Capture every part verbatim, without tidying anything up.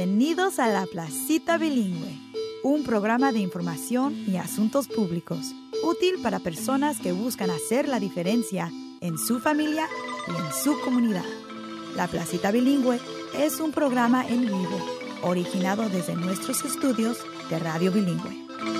Bienvenidos a La Placita Bilingüe, un programa de información y asuntos públicos, útil para personas que buscan hacer la diferencia en su familia y en su comunidad. La Placita Bilingüe es un programa en vivo, originado desde nuestros estudios de Radio Bilingüe.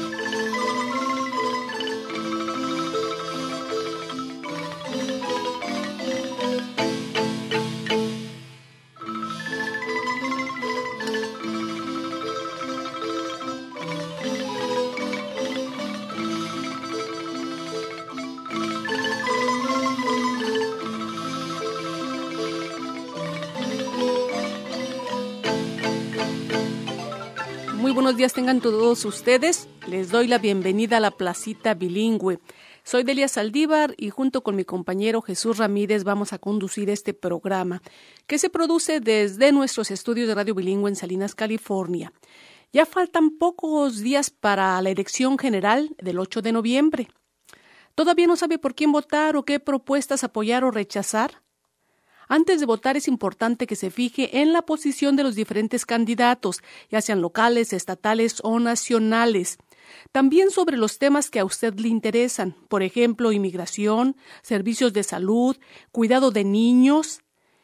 Muy buenos días tengan todos ustedes. Les doy la bienvenida a la Placita Bilingüe. Soy Delia Saldívar y junto con mi compañero Jesús Ramírez vamos a conducir este programa que se produce desde nuestros estudios de Radio Bilingüe en Salinas, California. Ya faltan pocos días para la elección general del ocho de noviembre. ¿Todavía no sabe por quién votar o qué propuestas apoyar o rechazar? Antes de votar es importante que se fije en la posición de los diferentes candidatos, ya sean locales, estatales o nacionales. También sobre los temas que a usted le interesan, por ejemplo, inmigración, servicios de salud, cuidado de niños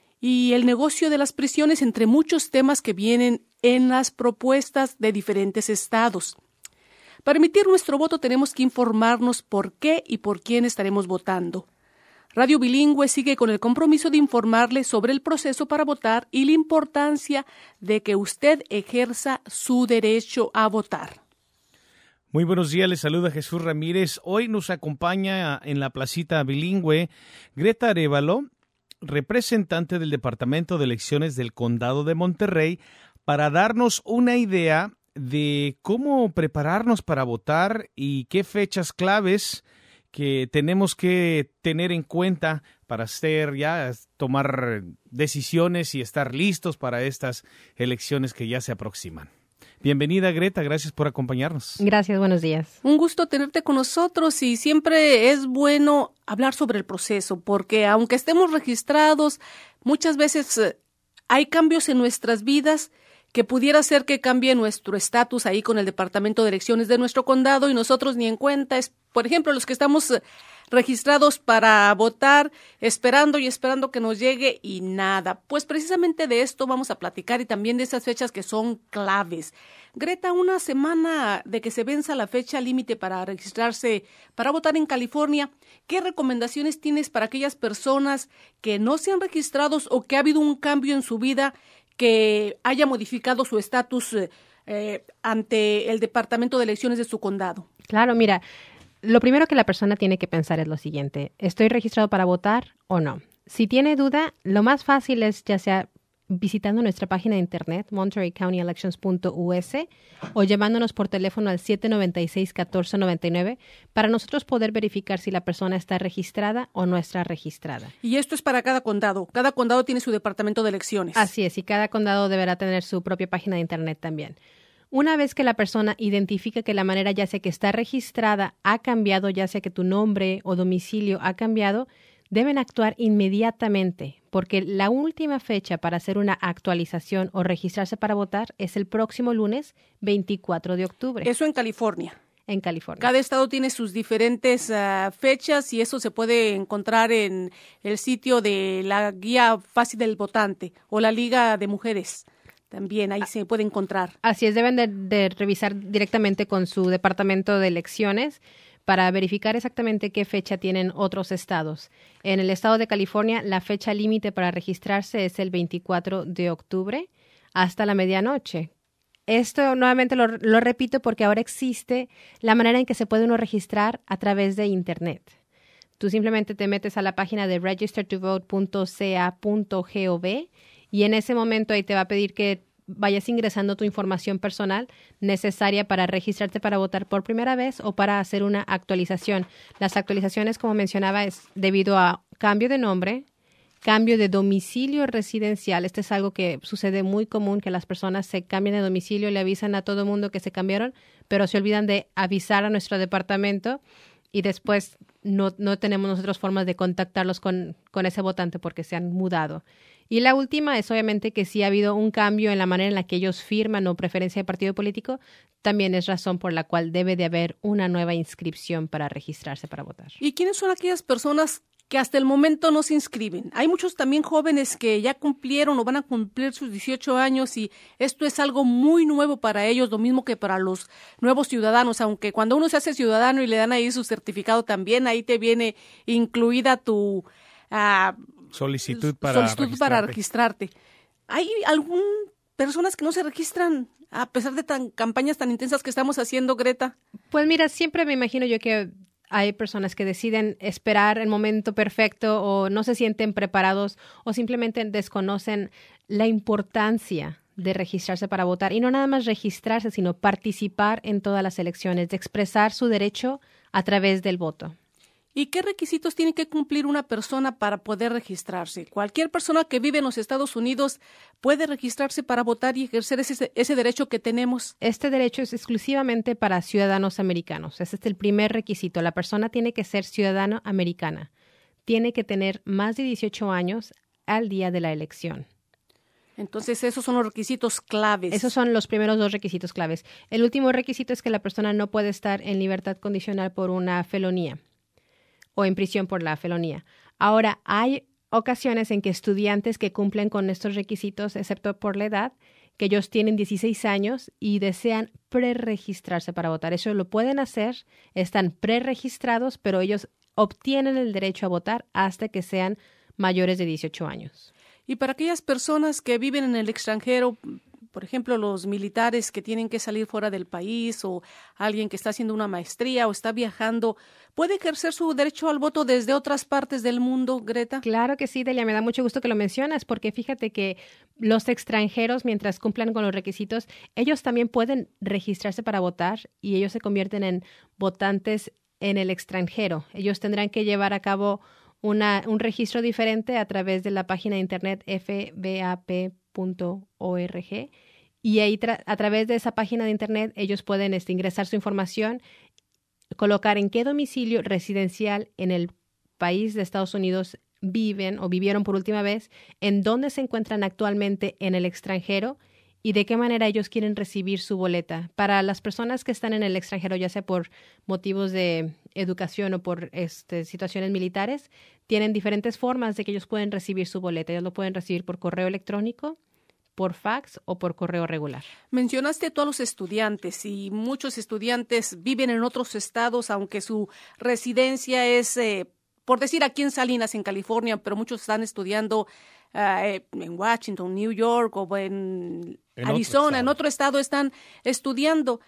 y el negocio de las prisiones, entre muchos temas que vienen en las propuestas de diferentes estados. Para emitir nuestro voto tenemos que informarnos por qué y por quién estaremos votando. Radio Bilingüe sigue con el compromiso de informarle sobre el proceso para votar y la importancia de que usted ejerza su derecho a votar. Muy buenos días, les saluda Jesús Ramírez. Hoy nos acompaña en la Placita Bilingüe Greta Arévalo, representante del Departamento de Elecciones del Condado de Monterrey, para darnos una idea de cómo prepararnos para votar y qué fechas claves que tenemos que tener en cuenta para hacer ya tomar decisiones y estar listos para estas elecciones que ya se aproximan. Bienvenida, Greta, gracias por acompañarnos. Gracias, buenos días. Un gusto tenerte con nosotros y siempre es bueno hablar sobre el proceso porque aunque estemos registrados, muchas veces eh, hay cambios en nuestras vidas que pudiera ser que cambie nuestro estatus ahí con el Departamento de Elecciones de nuestro condado y nosotros ni en cuenta. Es, por ejemplo, los que estamos registrados para votar, esperando y esperando que nos llegue y nada. Pues precisamente de esto vamos a platicar y también de esas fechas que son claves. Greta, una semana de que se venza la fecha límite para registrarse para votar en California, ¿qué recomendaciones tienes para aquellas personas que no se han registrado o que ha habido un cambio en su vida que haya modificado su estatus eh, ante el Departamento de Elecciones de su condado? Claro, mira, lo primero que la persona tiene que pensar es lo siguiente: ¿estoy registrado para votar o no? Si tiene duda, lo más fácil es ya sea visitando nuestra página de internet, monterey county elections punto u s, o llamándonos por teléfono al siete nueve seis, uno cuatro nueve nueve para nosotros poder verificar si la persona está registrada o no está registrada. Y esto es para cada condado. Cada condado tiene su departamento de elecciones. Así es, y cada condado deberá tener su propia página de internet también. Una vez que la persona identifica que la manera ya sea que está registrada ha cambiado, ya sea que tu nombre o domicilio ha cambiado, deben actuar inmediatamente, porque la última fecha para hacer una actualización o registrarse para votar es el próximo lunes veinticuatro de octubre. Eso en California. En California. Cada estado tiene sus diferentes uh, fechas y eso se puede encontrar en el sitio de la Guía Fácil del Votante o la Liga de Mujeres. También ahí se puede encontrar. Así es, deben de, de revisar directamente con su departamento de elecciones para verificar exactamente qué fecha tienen otros estados. En el estado de California, la fecha límite para registrarse es el veinticuatro de octubre hasta la medianoche. Esto nuevamente lo, lo repito porque ahora existe la manera en que se puede uno registrar a través de Internet. Tú simplemente te metes a la página de register to vote punto c a punto gov y en ese momento ahí te va a pedir que vayas ingresando tu información personal necesaria para registrarte para votar por primera vez o para hacer una actualización. Las actualizaciones, como mencionaba, es debido a cambio de nombre, cambio de domicilio residencial. Este es algo que sucede muy común, que las personas se cambian de domicilio, le avisan a todo el mundo que se cambiaron, pero se olvidan de avisar a nuestro departamento y después no, no tenemos nosotros formas de contactarlos con, con ese votante porque se han mudado. Y la última es obviamente que si ha habido un cambio en la manera en la que ellos firman o preferencia de partido político, también es razón por la cual debe de haber una nueva inscripción para registrarse para votar. ¿Y quiénes son aquellas personas que hasta el momento no se inscriben? Hay muchos también jóvenes que ya cumplieron o van a cumplir sus dieciocho años y esto es algo muy nuevo para ellos, lo mismo que para los nuevos ciudadanos, aunque cuando uno se hace ciudadano y le dan ahí su certificado también, ahí te viene incluida tu uh, solicitud, para, solicitud registrarte. para registrarte. ¿Hay algunas personas que no se registran a pesar de tan campañas tan intensas que estamos haciendo, Greta? Pues mira, siempre me imagino yo que hay personas que deciden esperar el momento perfecto o no se sienten preparados o simplemente desconocen la importancia de registrarse para votar. Y no nada más registrarse, sino participar en todas las elecciones, de expresar su derecho a través del voto. ¿Y qué requisitos tiene que cumplir una persona para poder registrarse? ¿Cualquier persona que vive en los Estados Unidos puede registrarse para votar y ejercer ese, ese derecho que tenemos? Este derecho es exclusivamente para ciudadanos americanos. Ese es el primer requisito. La persona tiene que ser ciudadana americana. Tiene que tener más de dieciocho años al día de la elección. Entonces, esos son los requisitos claves. Esos son los primeros dos requisitos claves. El último requisito es que la persona no puede estar en libertad condicional por una felonía o en prisión por la felonía. Ahora, hay ocasiones en que estudiantes que cumplen con estos requisitos, excepto por la edad, que ellos tienen dieciséis años y desean preregistrarse para votar. Eso lo pueden hacer, están preregistrados, pero ellos obtienen el derecho a votar hasta que sean mayores de dieciocho años. Y para aquellas personas que viven en el extranjero, por ejemplo, los militares que tienen que salir fuera del país o alguien que está haciendo una maestría o está viajando, ¿puede ejercer su derecho al voto desde otras partes del mundo, Greta? Claro que sí, Delia, me da mucho gusto que lo mencionas porque fíjate que los extranjeros, mientras cumplan con los requisitos, ellos también pueden registrarse para votar y ellos se convierten en votantes en el extranjero. Ellos tendrán que llevar a cabo una, un registro diferente a través de la página de internet f b a p punto org y ahí tra- a través de esa página de internet ellos pueden este, ingresar su información, colocar en qué domicilio residencial en el país de Estados Unidos viven o vivieron por última vez, en dónde se encuentran actualmente en el extranjero y de qué manera ellos quieren recibir su boleta. Para las personas que están en el extranjero, ya sea por motivos de educación o por este, situaciones militares, tienen diferentes formas de que ellos pueden recibir su boleta. Ellos lo pueden recibir por correo electrónico, por fax o por correo regular. Mencionaste tú a los estudiantes y muchos estudiantes viven en otros estados, aunque su residencia es, eh, por decir, aquí en Salinas, en California, pero muchos están estudiando uh, en Washington, New York o en, en Arizona, otro en otro estado están estudiando.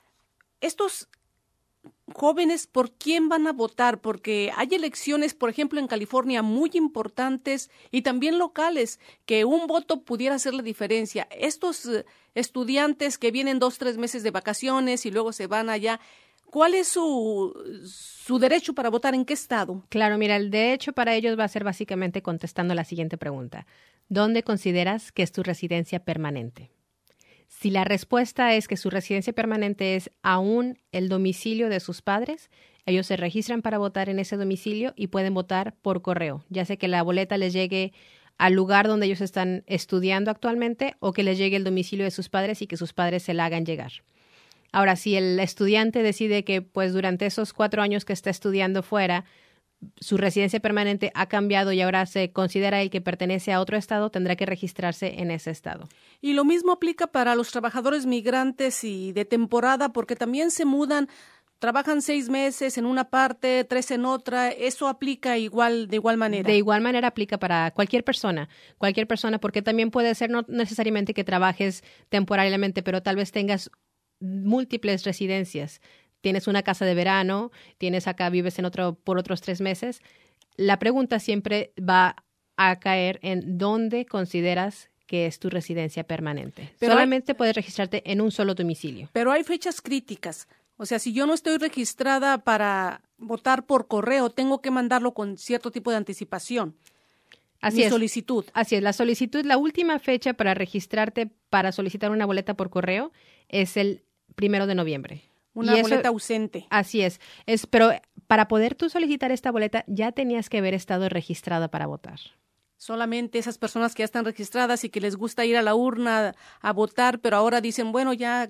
Estos jóvenes, ¿por quién van a votar? Porque hay elecciones, por ejemplo, en California muy importantes y también locales, que un voto pudiera hacer la diferencia. Estos uh, estudiantes que vienen dos, tres meses de vacaciones y luego se van allá, ¿cuál es su, su derecho para votar? ¿En qué estado? Claro, mira, el derecho para ellos va a ser básicamente contestando la siguiente pregunta. ¿Dónde consideras que es tu residencia permanente? Si la respuesta es que su residencia permanente es aún el domicilio de sus padres, ellos se registran para votar en ese domicilio y pueden votar por correo, ya sea que la boleta les llegue al lugar donde ellos están estudiando actualmente o que les llegue el domicilio de sus padres y que sus padres se la hagan llegar. Ahora, si el estudiante decide que pues durante esos cuatro años que está estudiando fuera, su residencia permanente ha cambiado y ahora se considera el que pertenece a otro estado, tendrá que registrarse en ese estado. Y lo mismo aplica para los trabajadores migrantes y de temporada, porque también se mudan, trabajan seis meses en una parte, tres en otra. ¿Eso aplica igual de igual manera? De igual manera aplica para cualquier persona, cualquier persona, porque también puede ser no necesariamente que trabajes temporariamente, pero tal vez tengas múltiples residencias. Tienes una casa de verano, tienes acá, vives en otro por otros tres meses. La pregunta siempre va a caer en dónde consideras que es tu residencia permanente. Pero solamente hay, puedes registrarte en un solo domicilio. Pero hay fechas críticas. O sea, si yo no estoy registrada para votar por correo, tengo que mandarlo con cierto tipo de anticipación. Así Mi es. solicitud. Así es. La solicitud, la última fecha para registrarte para solicitar una boleta por correo es el primero de noviembre. Una y boleta eso, ausente. Así es. es. Pero para poder tú solicitar esta boleta ya tenías que haber estado registrada para votar. Solamente esas personas que ya están registradas y que les gusta ir a la urna a votar, pero ahora dicen, bueno, ya,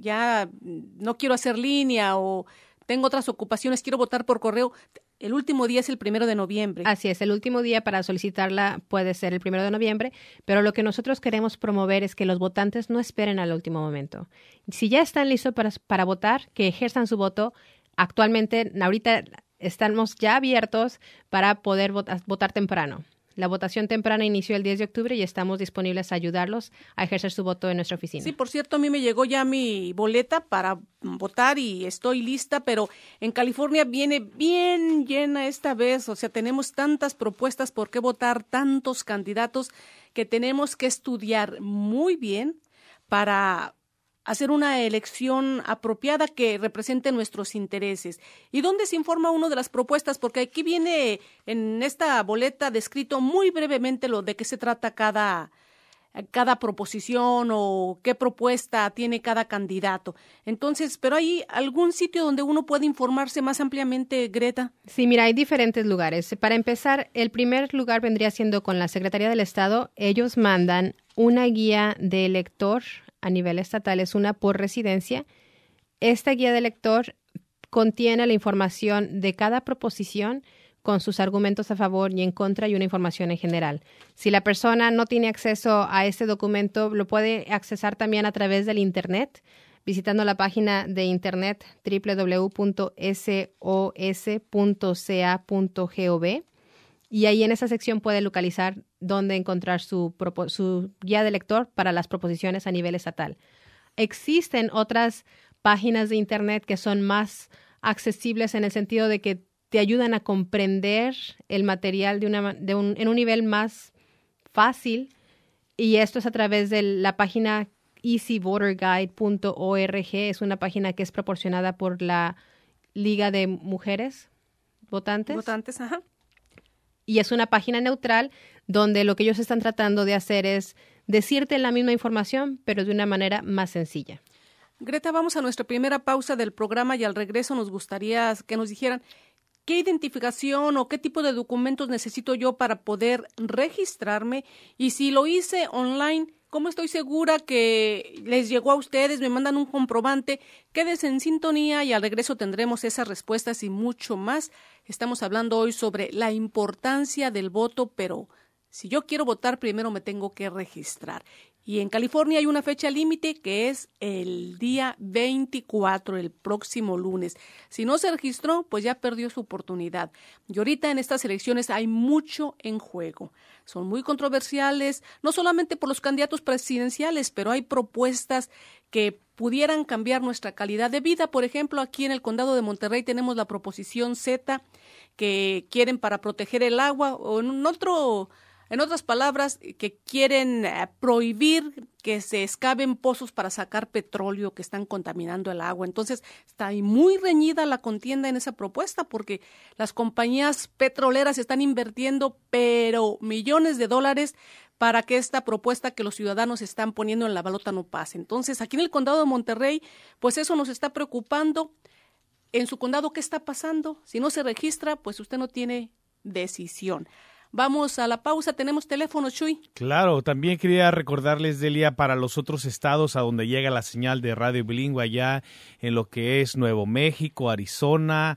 ya no quiero hacer línea o tengo otras ocupaciones, quiero votar por correo. El último día es el primero de noviembre. Así es, el último día para solicitarla puede ser el primero de noviembre, pero lo que nosotros queremos promover es que los votantes no esperen al último momento. Si ya están listos para, para votar, que ejerzan su voto. Actualmente, ahorita estamos ya abiertos para poder votar, votar temprano. La votación temprana inició el diez de octubre y estamos disponibles a ayudarlos a ejercer su voto en nuestra oficina. Sí, por cierto, a mí me llegó ya mi boleta para votar y estoy lista, pero en California viene bien llena esta vez. O sea, tenemos tantas propuestas por qué votar, tantos candidatos que tenemos que estudiar muy bien para hacer una elección apropiada que represente nuestros intereses. ¿Y dónde se informa uno de las propuestas? Porque aquí viene en esta boleta descrito muy brevemente lo de qué se trata cada, cada proposición o qué propuesta tiene cada candidato. Entonces, ¿pero hay algún sitio donde uno puede informarse más ampliamente, Greta? Sí, mira, hay diferentes lugares. Para empezar, el primer lugar vendría siendo con la Secretaría del Estado. Ellos mandan una guía de elector a nivel estatal, es una por residencia. Esta guía de elector contiene la información de cada proposición con sus argumentos a favor y en contra y una información en general. Si la persona no tiene acceso a este documento, lo puede accesar también a través del Internet, visitando la página de Internet doble u doble u doble u punto s o s punto c a punto gov. Y ahí en esa sección puede localizar dónde encontrar su, su guía de lector para las proposiciones a nivel estatal. Existen otras páginas de Internet que son más accesibles en el sentido de que te ayudan a comprender el material de una, de un, en un nivel más fácil, y esto es a través de la página easy voter guide punto org. Es una página que es proporcionada por la Liga de Mujeres Votantes. Votantes, ajá. Y es una página neutral donde lo que ellos están tratando de hacer es decirte la misma información, pero de una manera más sencilla. Greta, vamos a nuestra primera pausa del programa y al regreso nos gustaría que nos dijeran qué identificación o qué tipo de documentos necesito yo para poder registrarme, y si lo hice online, ¿cómo estoy segura que les llegó a ustedes? Me mandan un comprobante. Quédese en sintonía y al regreso tendremos esas respuestas y mucho más. Estamos hablando hoy sobre la importancia del voto, pero si yo quiero votar, primero me tengo que registrar. Y en California hay una fecha límite que es el día veinticuatro, el próximo lunes. Si no se registró, pues ya perdió su oportunidad. Y ahorita en estas elecciones hay mucho en juego. Son muy controversiales, no solamente por los candidatos presidenciales, pero hay propuestas que pudieran cambiar nuestra calidad de vida. Por ejemplo, aquí en el condado de Monterrey tenemos la proposición Z, que quieren para proteger el agua, o en otro... En otras palabras, que quieren eh, prohibir que se excaven pozos para sacar petróleo que están contaminando el agua. Entonces, está ahí muy reñida la contienda en esa propuesta porque las compañías petroleras están invirtiendo, pero millones de dólares para que esta propuesta que los ciudadanos están poniendo en la balota no pase. Entonces, aquí en el condado de Monterrey, pues eso nos está preocupando. En su condado, ¿qué está pasando? Si no se registra, pues usted no tiene decisión. Vamos a la pausa. ¿Tenemos teléfono, Chuy? Claro, también quería recordarles, Delia, para los otros estados a donde llega la señal de radio bilingüe, allá en lo que es Nuevo México, Arizona,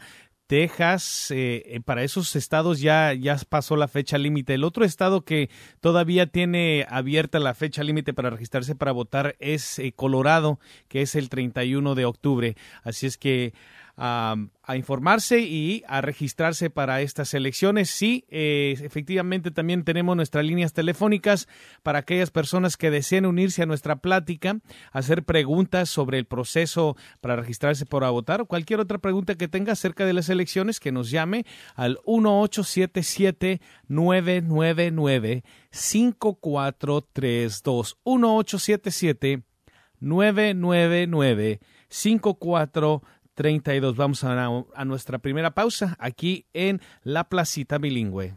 Texas, eh, para esos estados ya, ya pasó la fecha límite. El otro estado que todavía tiene abierta la fecha límite para registrarse para votar es eh, Colorado, que es el treinta y uno de octubre. Así es que Um, a informarse y a registrarse para estas elecciones. Sí, eh, efectivamente también tenemos nuestras líneas telefónicas para aquellas personas que deseen unirse a nuestra plática, hacer preguntas sobre el proceso para registrarse para votar o cualquier otra pregunta que tenga acerca de las elecciones, que nos llame al uno ocho siete siete, nueve nueve nueve, cinco cuatro tres dos. uno ocho siete siete, nueve nueve nueve, cinco cuatro treinta y dos. Vamos a, a nuestra primera pausa aquí en La Placita Bilingüe.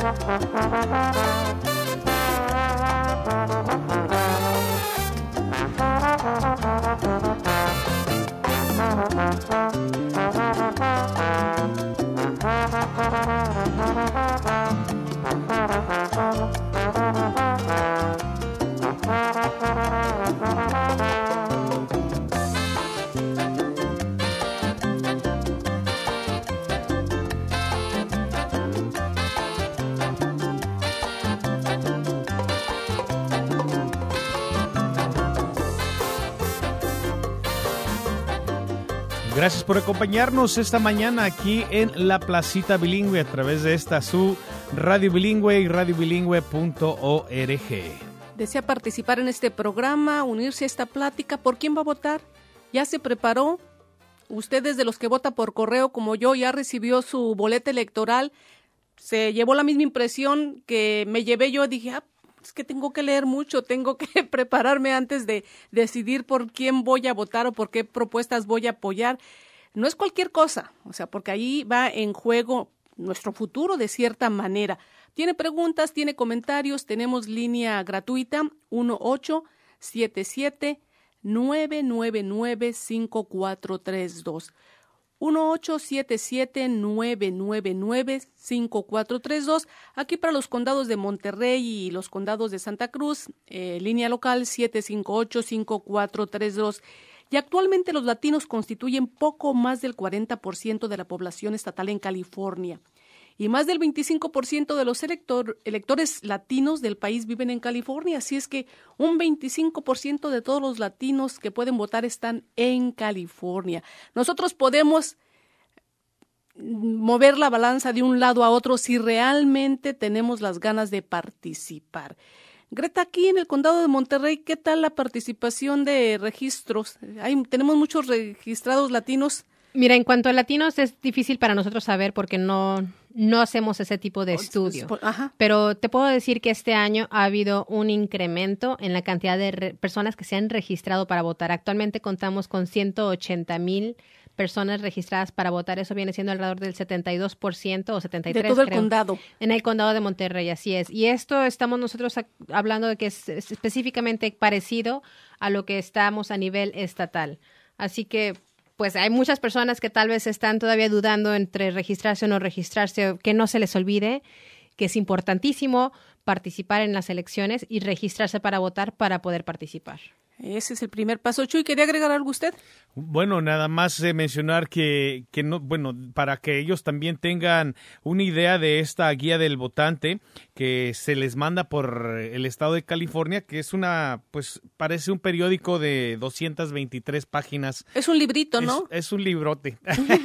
Gracias por acompañarnos esta mañana aquí en La Placita Bilingüe a través de esta su Radio Bilingüe y radio bilingüe punto org. ¿Desea participar en este programa, unirse a esta plática? ¿Por quién va a votar? ¿Ya se preparó? ¿Usted es de los que vota por correo como yo? ¿Ya recibió su boleta electoral? ¿Se llevó la misma impresión que me llevé yo? Dije, ah, es que tengo que leer mucho, tengo que prepararme antes de decidir por quién voy a votar o por qué propuestas voy a apoyar. No es cualquier cosa, o sea, porque ahí va en juego nuestro futuro de cierta manera. Tiene preguntas, tiene comentarios, tenemos línea gratuita uno ocho siete siete nueve nueve nueve cinco cuatro tres dos. uno ocho siete siete nueve nueve nueve cinco cuatro tres dos. Aquí para los condados de Monterrey y los condados de Santa Cruz, eh, línea local siete cinco ocho cinco cuatro tres dos. Y actualmente los latinos constituyen poco más del cuarenta por ciento de la población estatal en California. Y más del veinticinco por ciento de los elector, electores latinos del país viven en California. Así es que un veinticinco por ciento de todos los latinos que pueden votar están en California. Nosotros podemos mover la balanza de un lado a otro si realmente tenemos las ganas de participar. Greta, aquí en el condado de Monterrey, ¿qué tal la participación de registros? Hay, ¿Tenemos muchos registrados latinos? Mira, en cuanto a latinos es difícil para nosotros saber porque no, no hacemos ese tipo de estudio. Ajá. Pero te puedo decir que este año ha habido un incremento en la cantidad de re- personas que se han registrado para votar. Actualmente contamos con ciento ochenta mil personas registradas para votar. Eso viene siendo alrededor del setenta y dos por ciento o setenta y tres por ciento. De todo el creo, condado. En el condado de Monterrey, así es. Y esto estamos nosotros a- hablando de que es, es específicamente parecido a lo que estamos a nivel estatal. Así que pues hay muchas personas que tal vez están todavía dudando entre registrarse o no registrarse, que no se les olvide que es importantísimo participar en las elecciones y registrarse para votar para poder participar. Ese es el primer paso. Chuy, ¿quería agregar algo usted? Bueno, nada más eh, mencionar que, que no, bueno, para que ellos también tengan una idea de esta guía del votante que se les manda por el estado de California, que es una, pues parece un periódico de doscientas veintitrés páginas. Es un librito, ¿no? Es, es un librote.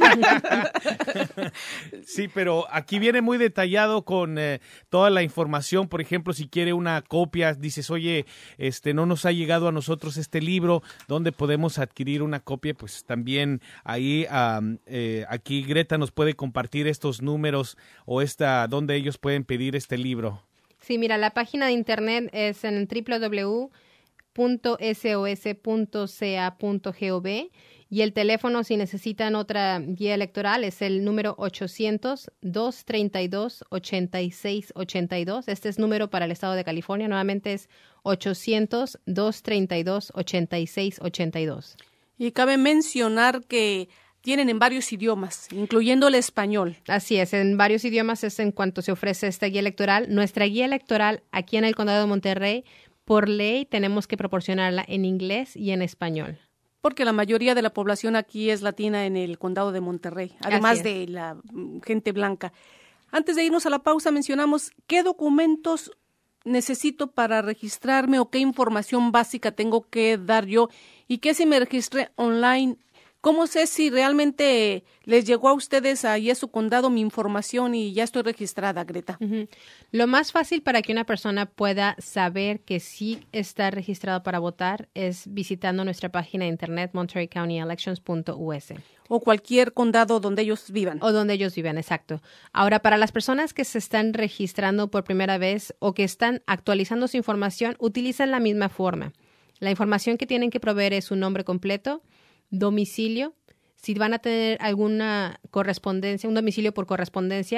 Sí, pero aquí viene muy detallado con eh, toda la información. Por ejemplo, si quiere una copia, dices, oye, este no nos ha llegado a nosotros este libro, ¿dónde podemos adquirir una copia? Pues también ahí, um, eh, aquí Greta nos puede compartir estos números o esta, donde ellos pueden pedir este libro. Sí, mira, la página de internet es en doble u doble u doble u punto s o s punto c a punto gov y el teléfono, si necesitan otra guía electoral, es el número ochocientos, dos treinta y dos, ochenta y seis ochenta y dos. Este es número para el estado de California. Nuevamente es ochocientos, dos treinta y dos, ochenta y seis ochenta y dos. Y cabe mencionar que tienen en varios idiomas, incluyendo el español. Así es, en varios idiomas es en cuanto se ofrece esta guía electoral. Nuestra guía electoral aquí en el condado de Monterrey, por ley, tenemos que proporcionarla en inglés y en español. Porque la mayoría de la población aquí es latina en el condado de Monterrey, además de la gente blanca. Antes de irnos a la pausa, mencionamos qué documentos necesito para registrarme o qué información básica tengo que dar yo y qué si me registré online. ¿Cómo sé si realmente les llegó a ustedes ahí a su condado mi información y ya estoy registrada, Greta? Uh-huh. Lo más fácil para que una persona pueda saber que sí está registrado para votar es visitando nuestra página de internet monterey county elections punto u s. O cualquier condado donde ellos vivan. O donde ellos vivan, exacto. Ahora, para las personas que se están registrando por primera vez o que están actualizando su información, utilizan la misma forma. La información que tienen que proveer es su nombre completo, domicilio, si van a tener alguna correspondencia, un domicilio por correspondencia,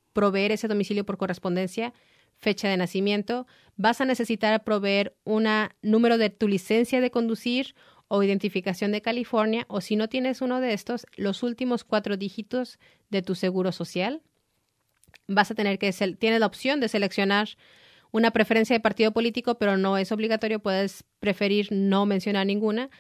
proveer ese domicilio por correspondencia, fecha de nacimiento. Vas a necesitar proveer un número de tu licencia de conducir o identificación de California, o si no tienes uno de estos, los últimos cuatro dígitos de tu seguro social. Vas a tener que, tienes la opción de seleccionar una preferencia de partido político, pero no es obligatorio, puedes preferir no mencionar ninguna.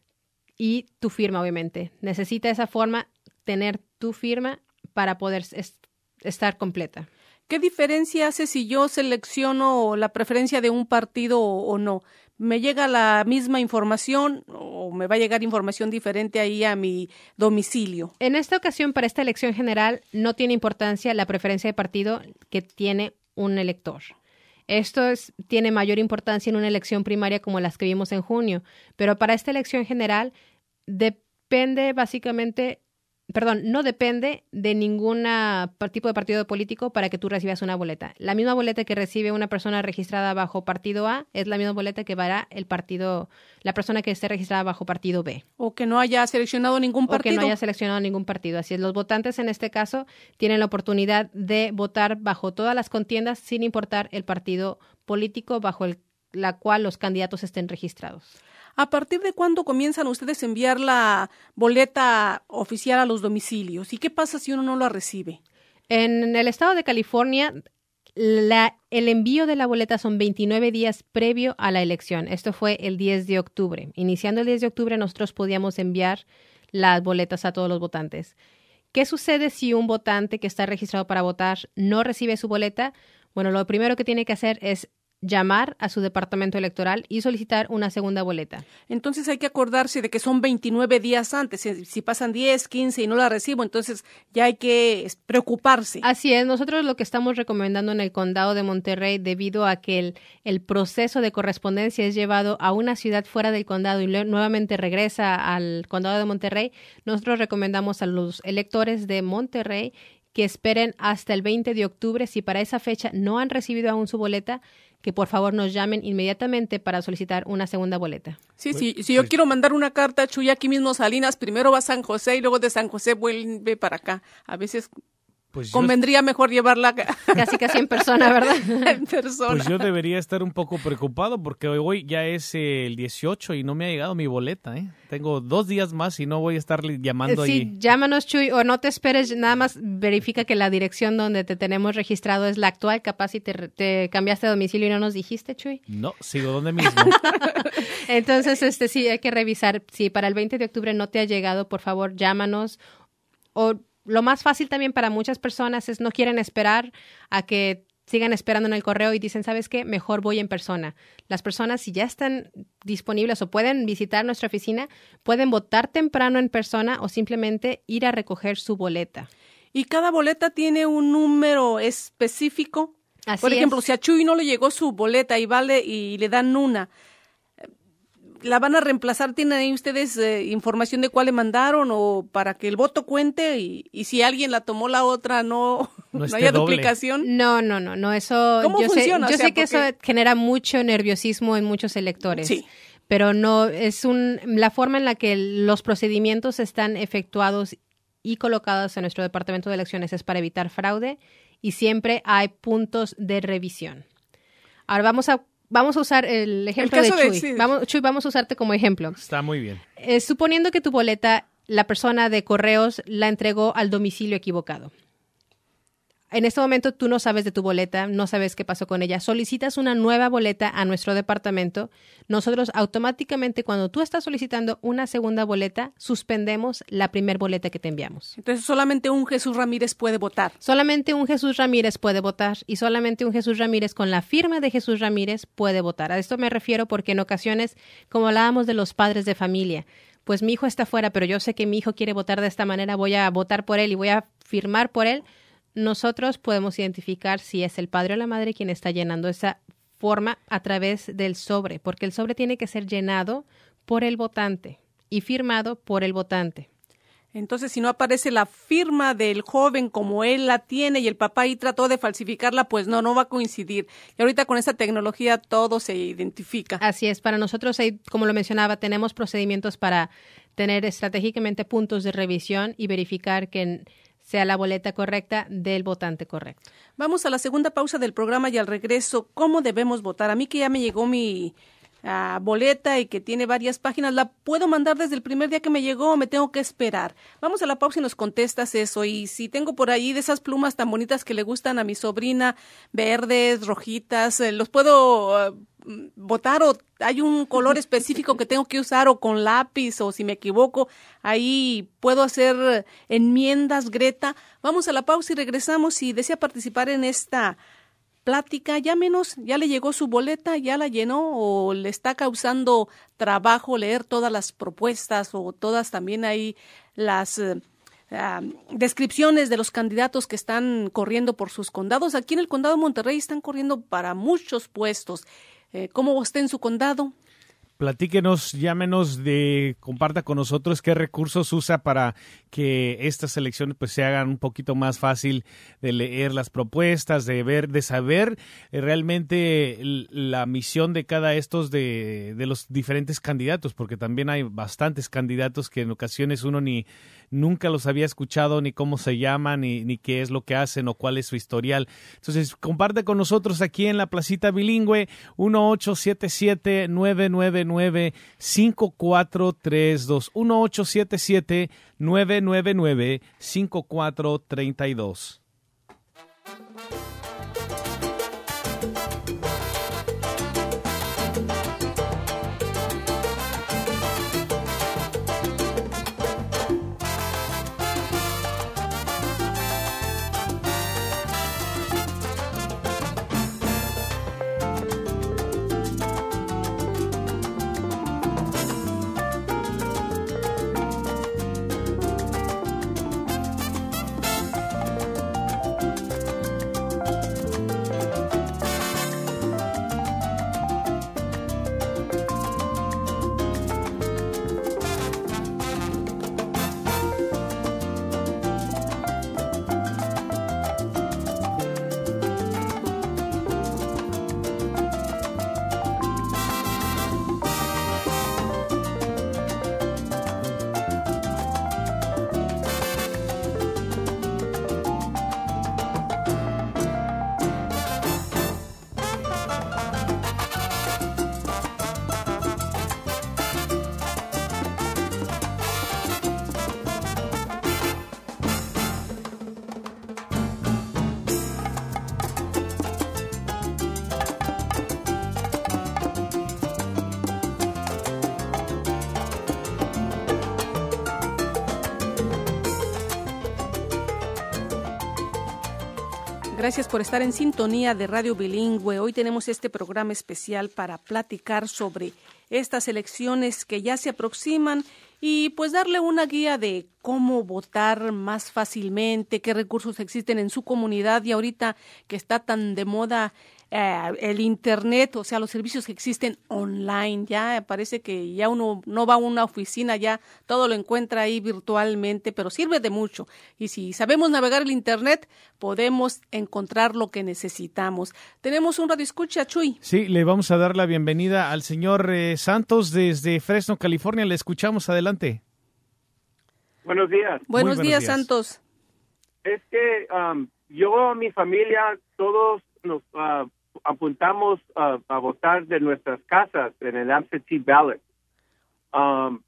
Y tu firma, obviamente. Necesita esa forma, tener tu firma para poder es, estar completa. ¿Qué diferencia hace si yo selecciono la preferencia de un partido o, o no? ¿Me llega la misma información o me va a llegar información diferente ahí a mi domicilio? En esta ocasión, para esta elección general, no tiene importancia la preferencia de partido que tiene un elector. Esto es, tiene mayor importancia en una elección primaria como las que vimos en junio, pero para esta elección general depende básicamente, perdón, no depende de ningún tipo de partido político para que tú recibas una boleta. La misma boleta que recibe una persona registrada bajo partido A es la misma boleta que dará el partido, la persona que esté registrada bajo partido B. O que no haya seleccionado ningún partido. O que no haya seleccionado ningún partido. Así es, los votantes en este caso tienen la oportunidad de votar bajo todas las contiendas sin importar el partido político bajo el la cual los candidatos estén registrados. ¿A partir de cuándo comienzan ustedes a enviar la boleta oficial a los domicilios? ¿Y qué pasa si uno no la recibe? En el estado de California, la, el envío de la boleta son veintinueve días previo a la elección. Esto fue el diez de octubre. Iniciando el diez de octubre, nosotros podíamos enviar las boletas a todos los votantes. ¿Qué sucede si un votante que está registrado para votar no recibe su boleta? Bueno, lo primero que tiene que hacer es llamar a su departamento electoral y solicitar una segunda boleta. Entonces hay que acordarse de que son veintinueve días antes. Si, si pasan diez, quince y no la recibo, entonces ya hay que preocuparse. Así es. Nosotros lo que estamos recomendando en el condado de Monterrey, debido a que el, el proceso de correspondencia es llevado a una ciudad fuera del condado y luego nuevamente regresa al condado de Monterrey, nosotros recomendamos a los electores de Monterrey que esperen hasta el veinte de octubre. Si para esa fecha no han recibido aún su boleta, que por favor nos llamen inmediatamente para solicitar una segunda boleta. Sí, sí. Si yo quiero mandar una carta a Chuy aquí mismo Salinas, primero va a San José y luego de San José vuelve para acá. A veces pues convendría yo... mejor llevarla casi casi en persona, ¿verdad? En persona. Pues yo debería estar un poco preocupado porque hoy ya es el dieciocho y no me ha llegado mi boleta, ¿eh? Tengo dos días más y no voy a estar llamando sí, ahí. Sí, llámanos, Chuy, o no te esperes, nada más verifica que la dirección donde te tenemos registrado es la actual, capaz si te, te cambiaste de domicilio y no nos dijiste, Chuy. No, sigo donde mismo. Entonces, este sí, hay que revisar. Si para el veinte de octubre no te ha llegado, por favor, llámanos. O lo más fácil también para muchas personas es no quieren esperar a que sigan esperando en el correo y dicen, ¿sabes qué? Mejor voy en persona. Las personas, si ya están disponibles o pueden visitar nuestra oficina, pueden votar temprano en persona o simplemente ir a recoger su boleta. ¿Y cada boleta tiene un número específico? Así Por ejemplo, es. si a Chuy no le llegó su boleta y vale y le dan una, ¿la van a reemplazar? ¿Tienen ahí ustedes eh, información de cuál le mandaron o para que el voto cuente y, y si alguien la tomó la otra no, no, no haya doble. Duplicación? No, no, no, no, eso ¿Cómo yo funciona? sé, yo o sea, sé que porque... eso genera mucho nerviosismo en muchos electores. Sí. Pero no es un la forma en la que los procedimientos están efectuados y colocados en nuestro departamento de elecciones es para evitar fraude y siempre hay puntos de revisión. Ahora vamos a Vamos a usar el ejemplo el de Chuy. De, sí. Vamos, Chuy, vamos a usarte como ejemplo. Está muy bien. Eh, suponiendo que tu boleta, la persona de correos la entregó al domicilio equivocado. En este momento tú no sabes de tu boleta, no sabes qué pasó con ella. Solicitas una nueva boleta a nuestro departamento. Nosotros automáticamente, cuando tú estás solicitando una segunda boleta, suspendemos la primer boleta que te enviamos. Entonces solamente un Jesús Ramírez puede votar. Solamente un Jesús Ramírez puede votar y solamente un Jesús Ramírez con la firma de Jesús Ramírez puede votar. A esto me refiero porque en ocasiones, como hablábamos de los padres de familia, pues mi hijo está fuera, pero yo sé que mi hijo quiere votar de esta manera, voy a votar por él y voy a firmar por él. Nosotros podemos identificar si es el padre o la madre quien está llenando esa forma a través del sobre, porque el sobre tiene que ser llenado por el votante y firmado por el votante. Entonces, si no aparece la firma del joven como él la tiene y el papá ahí trató de falsificarla, pues no, no va a coincidir. Y ahorita con esta tecnología todo se identifica. Así es. Para nosotros, como lo mencionaba, tenemos procedimientos para tener estratégicamente puntos de revisión y verificar que sea la boleta correcta del votante correcto. Vamos a la segunda pausa del programa y al regreso, ¿cómo debemos votar? A mí que ya me llegó mi uh, boleta y que tiene varias páginas, ¿la puedo mandar desde el primer día que me llegó o me tengo que esperar? Vamos a la pausa y nos contestas eso. Y si tengo por ahí de esas plumas tan bonitas que le gustan a mi sobrina, verdes, rojitas, eh, ¿los puedo uh, votar o hay un color específico que tengo que usar o con lápiz o si me equivoco, ahí puedo hacer enmiendas, Greta? Vamos a la pausa y regresamos. Si desea participar en esta plática, llámenos, ya le llegó su boleta, ya la llenó o le está causando trabajo leer todas las propuestas o todas también ahí las uh, uh, descripciones de los candidatos que están corriendo por sus condados. Aquí en el condado de Monterrey están corriendo para muchos puestos. Eh, ¿Cómo está en su condado? Platíquenos, llámenos, de, comparta con nosotros qué recursos usa para que estas elecciones pues se hagan un poquito más fácil de leer las propuestas, de ver, de saber eh, realmente la misión de cada estos de, de los diferentes candidatos, porque también hay bastantes candidatos que en ocasiones uno ni nunca los había escuchado, ni cómo se llaman, ni, ni qué es lo que hacen o cuál es su historial. Entonces, comparte con nosotros aquí en la Placita Bilingüe, uno ocho siete siete, nueve nueve nueve, cinco cuatro tres dos, uno ocho siete siete, nueve nueve nueve, cinco cuatro tres dos. Gracias por estar en sintonía de Radio Bilingüe. Hoy tenemos este programa especial para platicar sobre estas elecciones que ya se aproximan y pues darle una guía de cómo votar más fácilmente, qué recursos existen en su comunidad y ahorita que está tan de moda eh, el internet, o sea, los servicios que existen online. Ya parece que ya uno no va a una oficina, ya todo lo encuentra ahí virtualmente, pero sirve de mucho. Y si sabemos navegar el internet, podemos encontrar lo que necesitamos. Tenemos un radio escucha, Chuy. Sí, le vamos a dar la bienvenida al señor eh, Santos desde Fresno, California. Le escuchamos, adelante. Buenos días. Buenos, buenos días, días, Santos. Es que um, yo, mi familia, todos nos uh, apuntamos uh, a votar de nuestras casas en el absentee ballot. Um,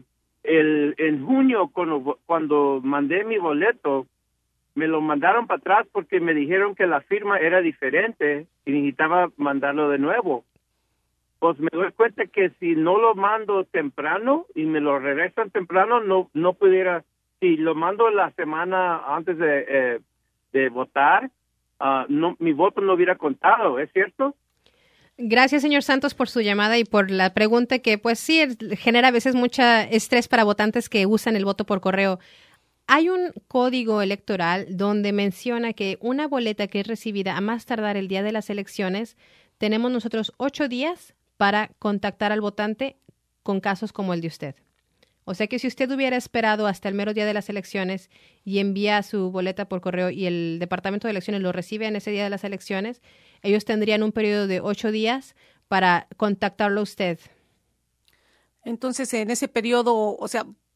el, en junio, cuando, cuando mandé mi boleto, me lo mandaron para atrás porque me dijeron que la firma era diferente y necesitaba mandarlo de nuevo. Pues me doy cuenta que si no lo mando temprano y me lo regresan temprano, no no pudiera. Si lo mando la semana antes de, eh, de votar, uh, no, mi voto no hubiera contado, ¿es cierto? Gracias, señor Santos, por su llamada y por la pregunta que, pues sí, genera a veces mucha estrés para votantes que usan el voto por correo. Hay un código electoral donde menciona que una boleta que es recibida a más tardar el día de las elecciones, tenemos nosotros ocho días para contactar al votante con casos como el de usted. O sea que si usted hubiera esperado hasta el mero día de las elecciones y envía su boleta por correo y el Departamento de Elecciones lo recibe en ese día de las elecciones, ellos tendrían un periodo de ocho días para contactarlo a usted. Entonces, en ese periodo, o sea,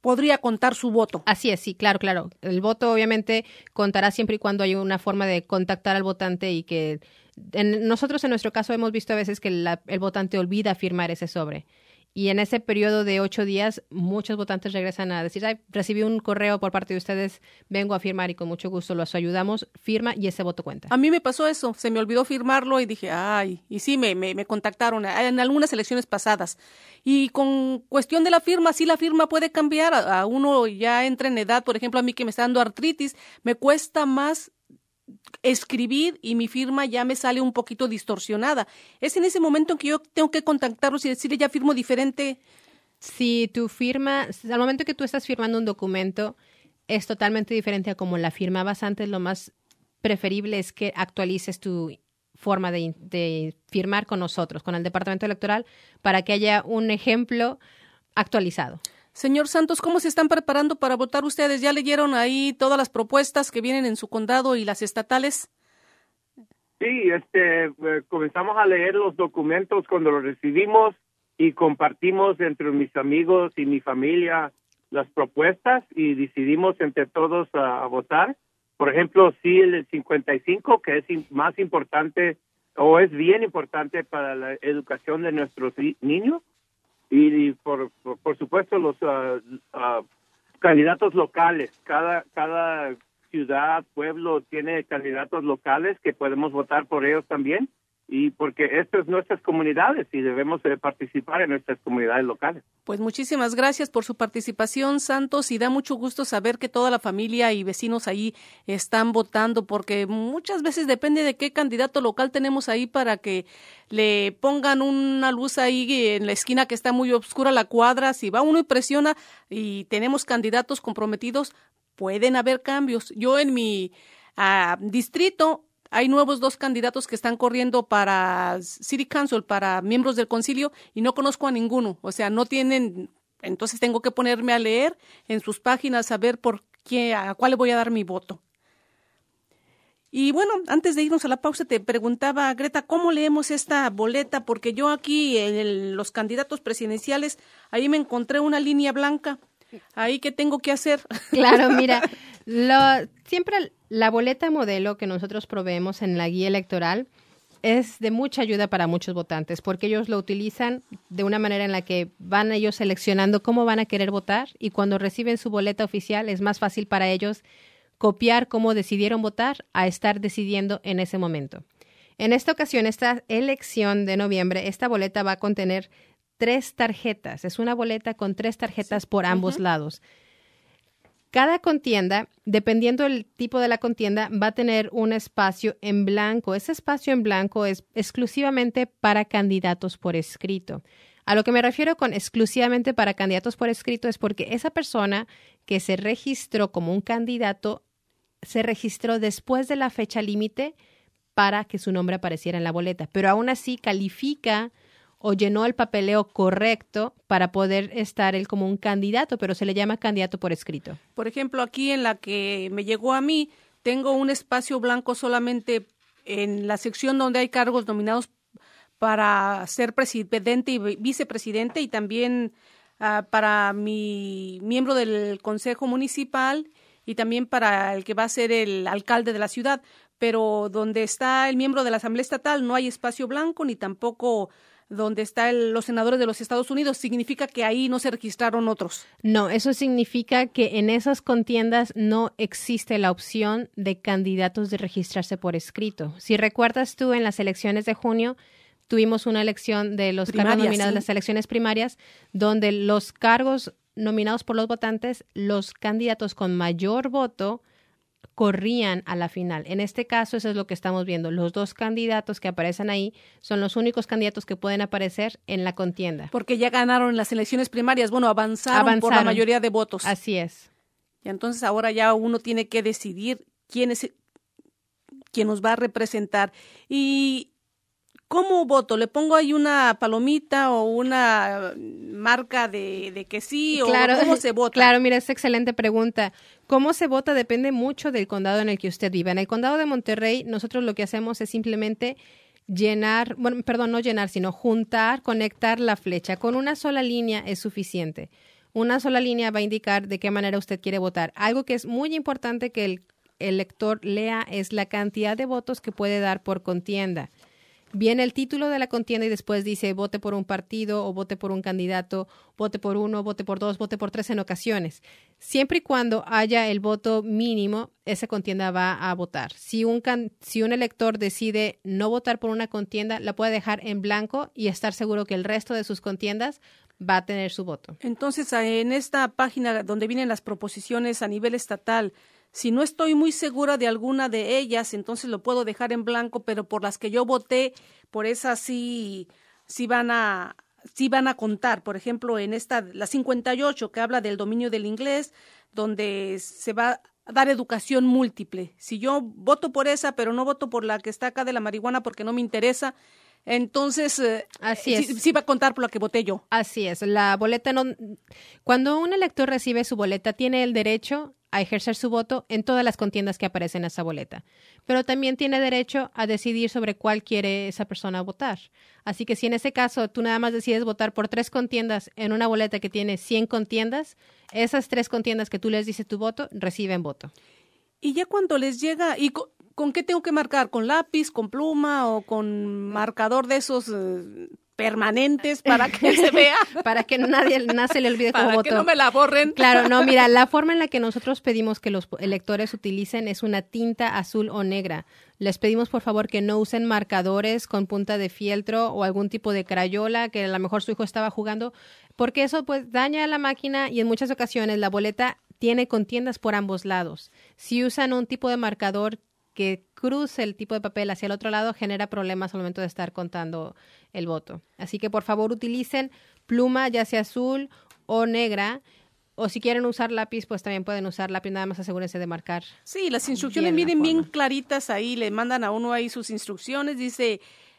podría contar su voto. Así es, sí, claro, claro. El voto obviamente contará siempre y cuando haya una forma de contactar al votante y que en, nosotros en nuestro caso hemos visto a veces que la, el votante olvida firmar ese sobre. Y en ese periodo de ocho días, muchos votantes regresan a decir, ay, recibí un correo por parte de ustedes, vengo a firmar y con mucho gusto los ayudamos, firma y ese voto cuenta. A mí me pasó eso, se me olvidó firmarlo y dije, ay, y sí, me, me, me contactaron en algunas elecciones pasadas. Y con cuestión de la firma, sí la firma puede cambiar, a, a uno ya entra en edad, por ejemplo, a mí que me está dando artritis, me cuesta más escribir y mi firma ya me sale un poquito distorsionada. Es en ese momento en que yo tengo que contactarlos y decirle ya firmo diferente. Si tu firma, al momento que tú estás firmando un documento, es totalmente diferente a como la firmabas antes. Lo más preferible es que actualices tu forma de, de firmar con nosotros, con el Departamento Electoral, para que haya un ejemplo actualizado. Señor Santos, ¿cómo se están preparando para votar ustedes? ¿Ya leyeron ahí todas las propuestas que vienen en su condado y las estatales? Sí, este, eh, comenzamos a leer los documentos cuando los recibimos y compartimos entre mis amigos y mi familia las propuestas y decidimos entre todos uh, a votar. Por ejemplo, sí, el cincuenta y cinco, que es in- más importante o es bien importante para la educación de nuestros niños. Y por, por, por supuesto los uh, uh, candidatos locales. Cada cada ciudad, pueblo tiene candidatos locales que podemos votar por ellos también. Y porque estas son nuestras comunidades y debemos de participar en nuestras comunidades locales. Pues muchísimas gracias por su participación, Santos, y da mucho gusto saber que toda la familia y vecinos ahí están votando, porque muchas veces depende de qué candidato local tenemos ahí para que le pongan una luz ahí en la esquina que está muy oscura la cuadra. Si va uno y presiona y tenemos candidatos comprometidos, pueden haber cambios. Yo en mi uh, distrito hay nuevos dos candidatos que están corriendo para City Council, para miembros del concilio, y no conozco a ninguno. O sea, no tienen, entonces tengo que ponerme a leer en sus páginas a ver por qué, a cuál le voy a dar mi voto. Y bueno, antes de irnos a la pausa te preguntaba, Greta, ¿cómo leemos esta boleta? Porque yo aquí en el, los candidatos presidenciales, ahí me encontré una línea blanca. ¿Ahí qué tengo que hacer? Claro, mira, lo, siempre la boleta modelo que nosotros proveemos en la guía electoral es de mucha ayuda para muchos votantes, porque ellos lo utilizan de una manera en la que van ellos seleccionando cómo van a querer votar, y cuando reciben su boleta oficial es más fácil para ellos copiar cómo decidieron votar a estar decidiendo en ese momento. En esta ocasión, esta elección de noviembre, esta boleta va a contener tres tarjetas. Es una boleta con tres tarjetas sí. por ambos uh-huh. lados. Cada contienda, dependiendo del tipo de la contienda, va a tener un espacio en blanco. Ese espacio en blanco es exclusivamente para candidatos por escrito. A lo que me refiero con exclusivamente para candidatos por escrito es porque esa persona que se registró como un candidato se registró después de la fecha límite para que su nombre apareciera en la boleta, pero aún así califica o llenó el papeleo correcto para poder estar él como un candidato, pero se le llama candidato por escrito. Por ejemplo, aquí en la que me llegó a mí, tengo un espacio blanco solamente en la sección donde hay cargos nominados para ser presidente y vicepresidente, y también uh, para mi miembro del Consejo Municipal y también para el que va a ser el alcalde de la ciudad. Pero donde está el miembro de la Asamblea Estatal no hay espacio blanco, ni tampoco donde están los senadores de los Estados Unidos. ¿Significa que ahí no se registraron otros? No, eso significa que en esas contiendas no existe la opción de candidatos de registrarse por escrito. Si recuerdas tú, en las elecciones de junio tuvimos una elección de los Primaria, cargos nominados, sí. las elecciones primarias, donde los cargos nominados por los votantes, los candidatos con mayor voto corrían a la final. En este caso, eso es lo que estamos viendo. Los dos candidatos que aparecen ahí son los únicos candidatos que pueden aparecer en la contienda. Porque ya ganaron las elecciones primarias. Bueno, avanzaron, avanzaron. por la mayoría de votos. Así es. Y entonces ahora ya uno tiene que decidir quién es quién nos va a representar. Y ¿cómo voto? ¿Le pongo ahí una palomita o una marca de, de que sí? Claro, ¿O cómo se vota? Claro, mira, es excelente pregunta. ¿Cómo se vota? Depende mucho del condado en el que usted viva. En el condado de Monterrey, nosotros lo que hacemos es simplemente llenar, bueno, perdón, no llenar, sino juntar, conectar la flecha. Con una sola línea es suficiente. Una sola línea va a indicar de qué manera usted quiere votar. Algo que es muy importante que el elector lea es la cantidad de votos que puede dar por contienda. Viene el título de la contienda y después dice vote por un partido o vote por un candidato, vote por uno, vote por dos, vote por tres en ocasiones. Siempre y cuando haya el voto mínimo, esa contienda va a votar. Si un, can- si un elector decide no votar por una contienda, la puede dejar en blanco y estar seguro que el resto de sus contiendas va a tener su voto. Entonces, en esta página donde vienen las proposiciones a nivel estatal, si no estoy muy segura de alguna de ellas, entonces lo puedo dejar en blanco, pero por las que yo voté, por esas sí, sí van a, sí van a contar. Por ejemplo, en esta, la cincuenta y ocho, que habla del dominio del inglés, donde se va a dar educación múltiple. Si yo voto por esa, pero no voto por la que está acá de la marihuana porque no me interesa, entonces eh, Así sí, es. sí va a contar por la que voté yo. Así es. La boleta no. Cuando un elector recibe su boleta, tiene el derecho a ejercer su voto en todas las contiendas que aparecen en esa boleta. Pero también tiene derecho a decidir sobre cuál quiere esa persona votar. Así que si en ese caso tú nada más decides votar por tres contiendas en una boleta que tiene cien contiendas, esas tres contiendas que tú les dices tu voto, reciben voto. Y ya cuando les llega, ¿y con, con qué tengo que marcar? ¿Con lápiz, con pluma o con marcador de esos eh, permanentes para que se vea? Para que nadie nadie se le olvide cómo Para votó. que no me la borren. Claro, no, mira, la forma en la que nosotros pedimos que los electores utilicen es una tinta azul o negra. Les pedimos, por favor, que no usen marcadores con punta de fieltro o algún tipo de crayola que a lo mejor su hijo estaba jugando, porque eso pues daña la máquina y en muchas ocasiones la boleta tiene contiendas por ambos lados. Si usan un tipo de marcador que cruce el tipo de papel hacia el otro lado, genera problemas al momento de estar contando el voto. Así que, por favor, utilicen pluma, ya sea azul o negra, o si quieren usar lápiz, pues también pueden usar lápiz, nada más asegúrense de marcar. Sí, las instrucciones bien la vienen bien forma. claritas ahí, le mandan a uno ahí sus instrucciones, dice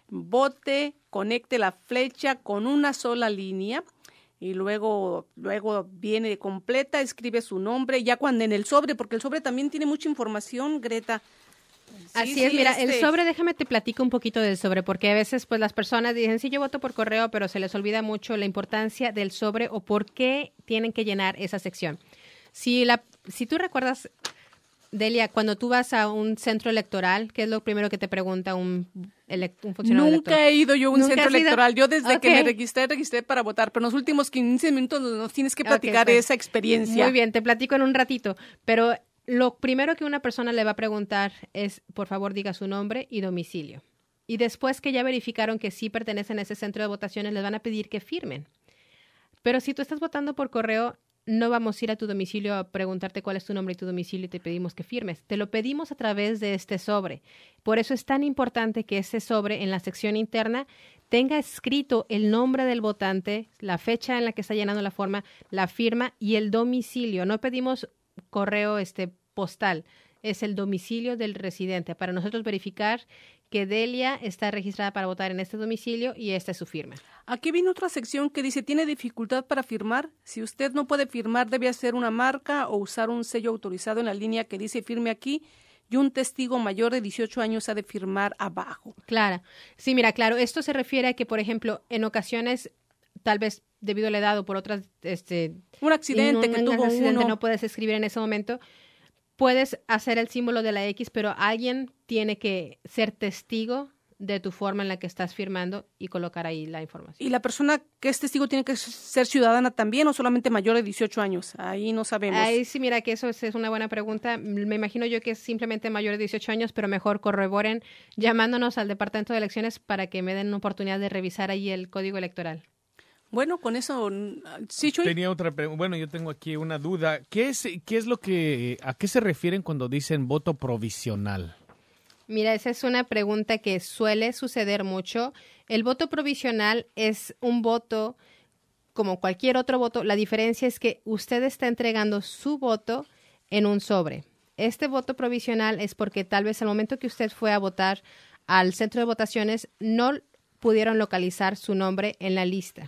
vote, conecte la flecha con una sola línea y luego luego viene completa, escribe su nombre, ya cuando en el sobre, porque el sobre también tiene mucha información, Greta. Sí, Así sí, es, mira, este- el sobre, déjame te platico un poquito del sobre, porque a veces pues las personas dicen, sí, yo voto por correo, pero se les olvida mucho la importancia del sobre o por qué tienen que llenar esa sección. Si, la, si tú recuerdas, Delia, cuando tú vas a un centro electoral, ¿qué es lo primero que te pregunta un, elect, un funcionario Nunca electoral? he ido yo a un ¿Nunca centro has ido? electoral. Yo desde que Ok. me registré, registré para votar, pero en los últimos quince minutos nos tienes que Ok, platicar pues, esa experiencia. Muy bien, te platico en un ratito, pero lo primero que una persona le va a preguntar es, por favor, diga su nombre y domicilio. Y después que ya verificaron que sí pertenecen a ese centro de votaciones, les van a pedir que firmen. Pero si tú estás votando por correo, no vamos a ir a tu domicilio a preguntarte cuál es tu nombre y tu domicilio y te pedimos que firmes. Te lo pedimos a través de este sobre. Por eso es tan importante que ese sobre en la sección interna tenga escrito el nombre del votante, la fecha en la que está llenando la forma, la firma y el domicilio. No pedimos correo este postal, es el domicilio del residente para nosotros verificar que Delia está registrada para votar en este domicilio y esta es su firma. Aquí viene otra sección que dice, ¿tiene dificultad para firmar? Si usted no puede firmar, debe hacer una marca o usar un sello autorizado en la línea que dice firme aquí y un testigo mayor de dieciocho años ha de firmar abajo. Claro. Sí, mira, claro, esto se refiere a que, por ejemplo, en ocasiones, tal vez debido a la edad o por otras, este... Un accidente un, que un tuvo accidente, uno. no puedes escribir en ese momento, puedes hacer el símbolo de la X, pero alguien tiene que ser testigo de tu forma en la que estás firmando y colocar ahí la información. ¿Y la persona que es testigo tiene que ser ciudadana también o solamente mayor de dieciocho años? Ahí no sabemos. Ahí sí, mira, que eso es, es una buena pregunta. Me imagino yo que es simplemente mayor de dieciocho años, pero mejor corroboren llamándonos al Departamento de Elecciones para que me den una oportunidad de revisar ahí el código electoral. Bueno, con eso, sí, Chuy. Tenía otra pregunta. Bueno, yo tengo aquí una duda. ¿Qué es, qué es lo que, a qué se refieren cuando dicen voto provisional? Mira, esa es una pregunta que suele suceder mucho. El voto provisional es un voto como cualquier otro voto. La diferencia es que usted está entregando su voto en un sobre. Este voto provisional es porque tal vez al momento que usted fue a votar al centro de votaciones no pudieron localizar su nombre en la lista.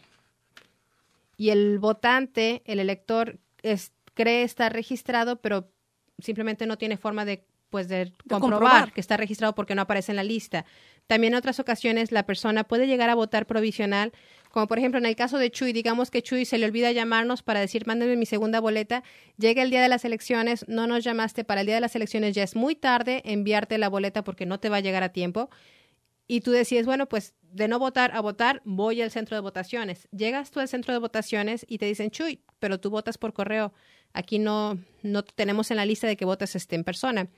Y el votante, el elector, es, cree estar registrado, pero simplemente no tiene forma de pues de, de comprobar, comprobar que está registrado porque no aparece en la lista. También en otras ocasiones la persona puede llegar a votar provisional Como por ejemplo en el caso de Chuy, digamos que Chuy se le olvida llamarnos para decir, mándeme mi segunda boleta, llega el día de las elecciones, no nos llamaste para el día de las elecciones, ya es muy tarde enviarte la boleta porque no te va a llegar a tiempo. Y tú decides, bueno, pues de no votar a votar, voy al centro de votaciones. Llegas tú al centro de votaciones y te dicen, Chuy, pero tú votas por correo. Aquí no, no tenemos en la lista de que votes este, en persona.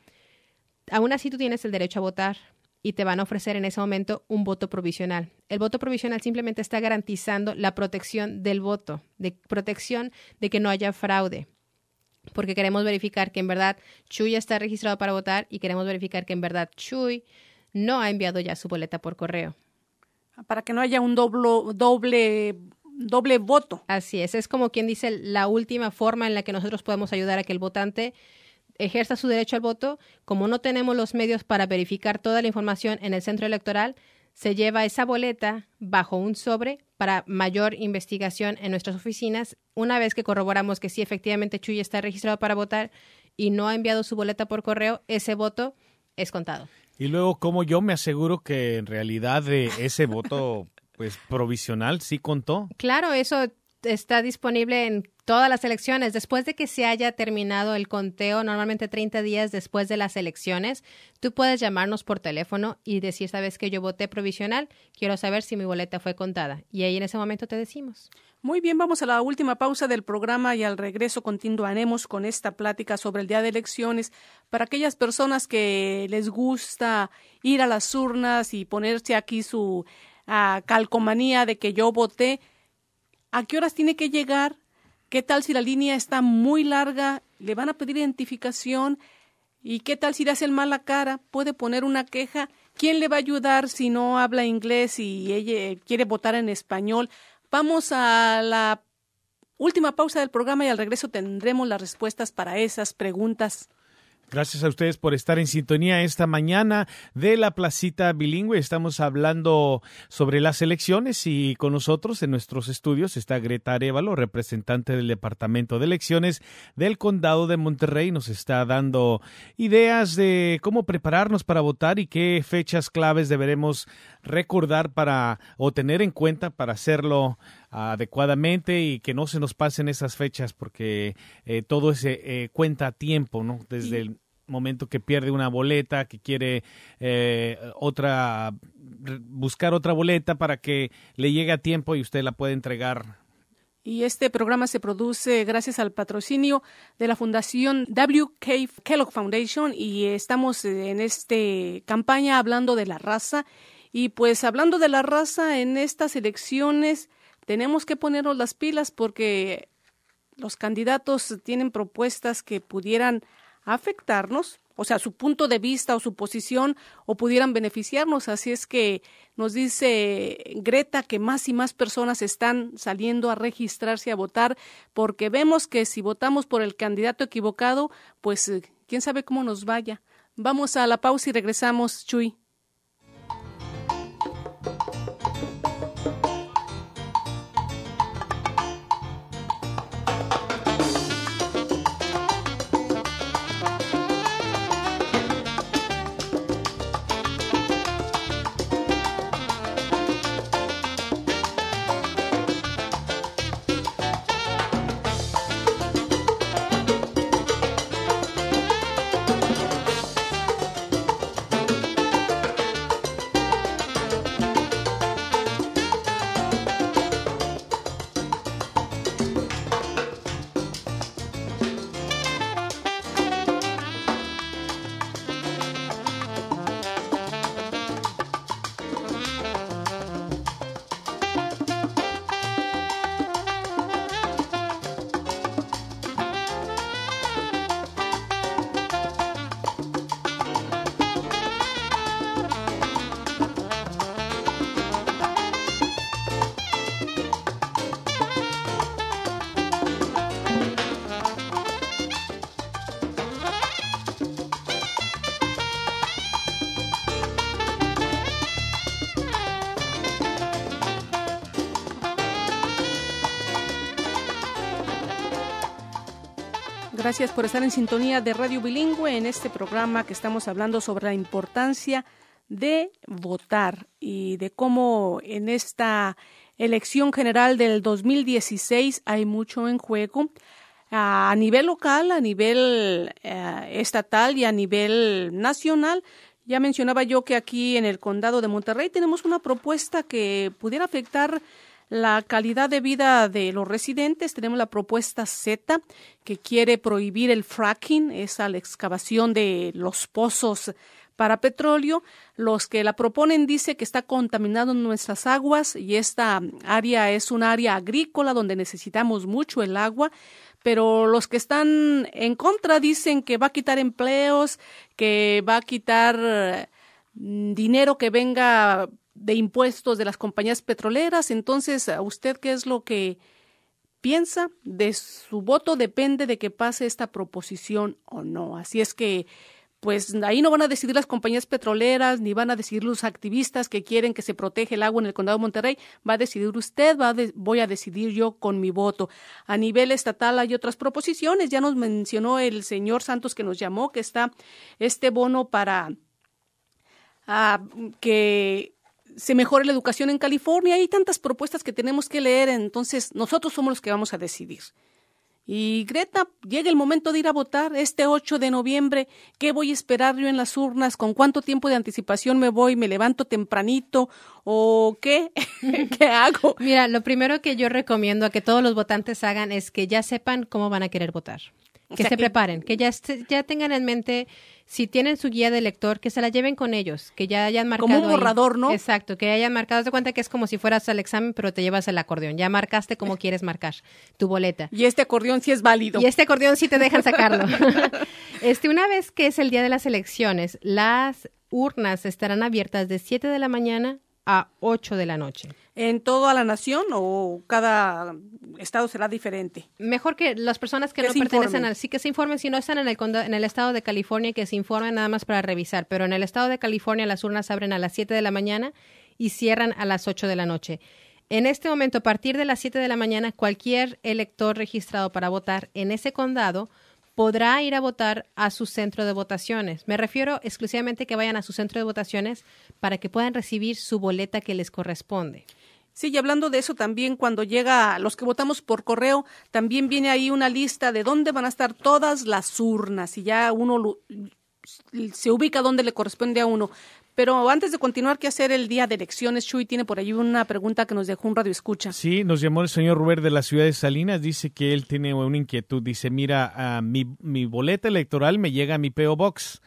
Aún así tú tienes el derecho a votar y te van a ofrecer en ese momento un voto provisional. El voto provisional simplemente está garantizando la protección del voto, de protección de que no haya fraude. Porque queremos verificar que en verdad Chuy está registrado para votar y queremos verificar que en verdad Chuy no ha enviado ya su boleta por correo. Para que no haya un doble, doble, doble voto. Así es, es como quien dice la última forma en la que nosotros podemos ayudar a que el votante ejerza su derecho al voto. Como no tenemos los medios para verificar toda la información en el centro electoral, se lleva esa boleta bajo un sobre para mayor investigación en nuestras oficinas. Una vez que corroboramos que sí, efectivamente Chuy está registrado para votar y no ha enviado su boleta por correo, ese voto es contado. Y luego, ¿cómo yo me aseguro que en realidad eh, ese voto pues provisional sí contó? Claro, eso está disponible en todas las elecciones. Después de que se haya terminado el conteo, normalmente treinta días después de las elecciones, tú puedes llamarnos por teléfono y decir, ¿sabes que yo voté provisional? Quiero saber si mi boleta fue contada. Y ahí en ese momento te decimos. Muy bien, vamos a la última pausa del programa y al regreso continuaremos con esta plática sobre el día de elecciones para aquellas personas que les gusta ir a las urnas y ponerse aquí su uh, calcomanía de que yo voté. ¿A qué horas tiene que llegar? ¿Qué tal si la línea está muy larga? ¿Le van a pedir identificación? ¿Y qué tal si le hacen mala cara? ¿Puede poner una queja? ¿Quién le va a ayudar si no habla inglés y ella quiere votar en español? Vamos a la última pausa del programa y al regreso tendremos las respuestas para esas preguntas. Gracias a ustedes por estar en sintonía esta mañana de la Placita Bilingüe. Estamos hablando sobre las elecciones y con nosotros en nuestros estudios está Greta Arévalo, representante del Departamento de Elecciones del Condado de Monterrey. Nos está dando ideas de cómo prepararnos para votar y qué fechas claves deberemos recordar para o tener en cuenta para hacerlo adecuadamente y que no se nos pasen esas fechas porque eh, todo ese eh, cuenta a tiempo, ¿no? Desde el momento que pierde una boleta, que quiere eh, otra, buscar otra boleta para que le llegue a tiempo y usted la puede entregar. Y este programa se produce gracias al patrocinio de la Fundación W K Kellogg Foundation y estamos en esta campaña hablando de la raza. Y pues hablando de la raza en estas elecciones tenemos que ponernos las pilas porque los candidatos tienen propuestas que pudieran afectarnos, o sea, su punto de vista o su posición, o pudieran beneficiarnos. Así es que nos dice Greta que más y más personas están saliendo a registrarse a votar porque vemos que si votamos por el candidato equivocado, pues quién sabe cómo nos vaya. Vamos a la pausa y regresamos, Chuy. Gracias por estar en sintonía de Radio Bilingüe en este programa que estamos hablando sobre la importancia de votar y de cómo en esta elección general del dos mil dieciséis hay mucho en juego. A nivel local, a nivel eh, estatal y a nivel nacional. Ya mencionaba yo que aquí en el condado de Monterrey tenemos una propuesta que pudiera afectar la calidad de vida de los residentes. Tenemos la propuesta Z, que quiere prohibir el fracking, esa la excavación de los pozos para petróleo. Los que la proponen dice que está contaminando nuestras aguas y esta área es un área agrícola donde necesitamos mucho el agua. Pero los que están en contra dicen que va a quitar empleos, que va a quitar dinero que venga de impuestos de las compañías petroleras. Entonces, ¿a usted qué es lo que piensa? De su voto depende de que pase esta proposición o no. Así es que, pues ahí no van a decidir las compañías petroleras, ni van a decidir los activistas que quieren que se proteja el agua en el condado de Monterrey. Va a decidir usted, va a de, voy a decidir yo con mi voto. A nivel estatal hay otras proposiciones. Ya nos mencionó el señor Santos que nos llamó, que está este bono para uh, que se mejore la educación en California. Hay tantas propuestas que tenemos que leer, entonces nosotros somos los que vamos a decidir. Y Greta, llega el momento de ir a votar este ocho de noviembre. ¿Qué voy a esperar yo en las urnas? ¿Con cuánto tiempo de anticipación me voy? ¿Me levanto tempranito? ¿O qué? ¿Qué hago? Mira, lo primero que yo recomiendo a que todos los votantes hagan es que ya sepan cómo van a querer votar. Que o sea, se preparen, que ya, ya tengan en mente, si tienen su guía de lector, que se la lleven con ellos, que ya hayan marcado. Como un borrador, ahí. ¿no? Exacto, que hayan marcado. Haz de cuenta que es como si fueras al examen, pero te llevas el acordeón. Ya marcaste cómo quieres marcar tu boleta. Y este acordeón sí es válido. Y este acordeón sí te dejan sacarlo. este, una vez que es el día de las elecciones, las urnas estarán abiertas de siete de la mañana a ocho de la noche. ¿En toda la nación o cada estado será diferente? Mejor que las personas que, que no pertenecen al... Sí, que se informen. Si no están en el, en el estado de California, que se informen nada más para revisar. Pero en el estado de California las urnas abren a las siete de la mañana y cierran a las ocho de la noche. En este momento, a partir de las siete de la mañana, cualquier elector registrado para votar en ese condado podrá ir a votar a su centro de votaciones. Me refiero exclusivamente que vayan a su centro de votaciones para que puedan recibir su boleta que les corresponde. Sí, y hablando de eso también, cuando llega los que votamos por correo, también viene ahí una lista de dónde van a estar todas las urnas y ya uno lo, se ubica donde le corresponde a uno. Pero antes de continuar, ¿qué hacer el día de elecciones? Chuy tiene por allí una pregunta que nos dejó un radio escucha. Sí, nos llamó el señor Rubén de la ciudad de Salinas, dice que él tiene una inquietud. Dice, mira, uh, mi, mi boleta electoral me llega a mi P O Box,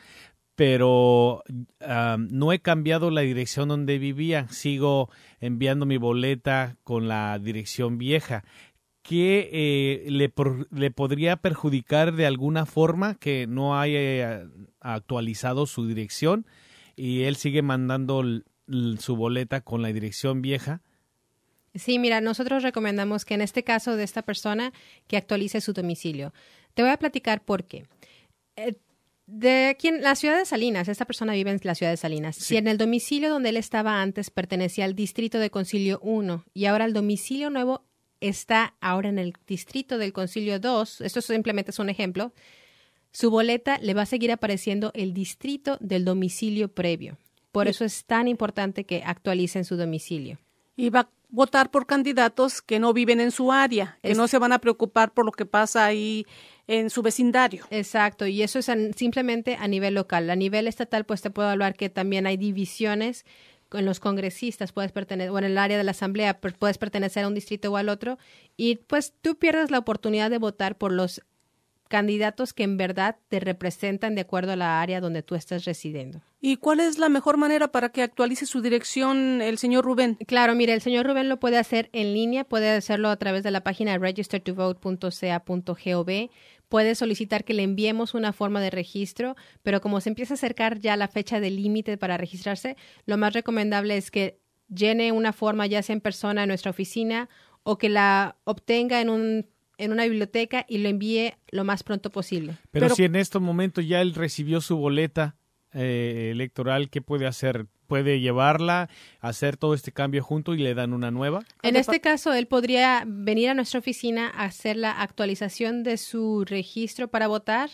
pero uh, no he cambiado la dirección donde vivía. Sigo enviando mi boleta con la dirección vieja. ¿Qué eh, le, por, le podría perjudicar de alguna forma que no haya actualizado su dirección y él sigue mandando l, l, su boleta con la dirección vieja? Sí, mira, nosotros recomendamos que en este caso de esta persona que actualice su domicilio. Te voy a platicar por qué. Eh, de aquí en la ciudad de Salinas, esta persona vive en la ciudad de Salinas. Sí. Si en el domicilio donde él estaba antes pertenecía al distrito de Concilio uno y ahora el domicilio nuevo está ahora en el distrito del Concilio dos, esto simplemente es un ejemplo, su boleta le va a seguir apareciendo el distrito del domicilio previo. Por eso es tan importante que actualicen su domicilio. Y va a votar por candidatos que no viven en su área, que es, no se van a preocupar por lo que pasa ahí en su vecindario. Exacto, y eso es an, simplemente a nivel local. A nivel estatal, pues te puedo hablar que también hay divisiones en los congresistas, puedes pertenecer, o en el área de la asamblea, puedes pertenecer a un distrito o al otro, y pues tú pierdes la oportunidad de votar por los candidatos que en verdad te representan de acuerdo a la área donde tú estás residiendo. ¿Y cuál es la mejor manera para que actualice su dirección el señor Rubén? Claro, mire, el señor Rubén lo puede hacer en línea, puede hacerlo a través de la página register to vote punto c a punto gov. Puede solicitar que le enviemos una forma de registro, pero como se empieza a acercar ya la fecha de límite para registrarse, lo más recomendable es que llene una forma ya sea en persona en nuestra oficina o que la obtenga en un en una biblioteca y lo envíe lo más pronto posible. Pero, Pero si en estos momentos ya él recibió su boleta eh, electoral, ¿qué puede hacer? ¿Puede llevarla, hacer todo este cambio junto y le dan una nueva? En este caso, él podría venir a nuestra oficina a hacer la actualización de su registro para votar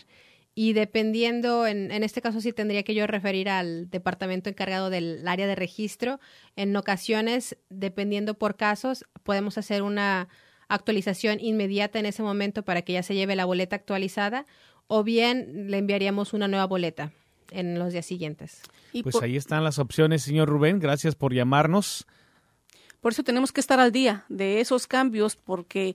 y dependiendo, en, en este caso sí tendría que yo referir al departamento encargado del área de registro. En ocasiones, dependiendo por casos, podemos hacer una actualización inmediata en ese momento para que ya se lleve la boleta actualizada, o bien le enviaríamos una nueva boleta en los días siguientes. Y pues por, ahí están las opciones, señor Rubén. Gracias por llamarnos. Por eso tenemos que estar al día de esos cambios, porque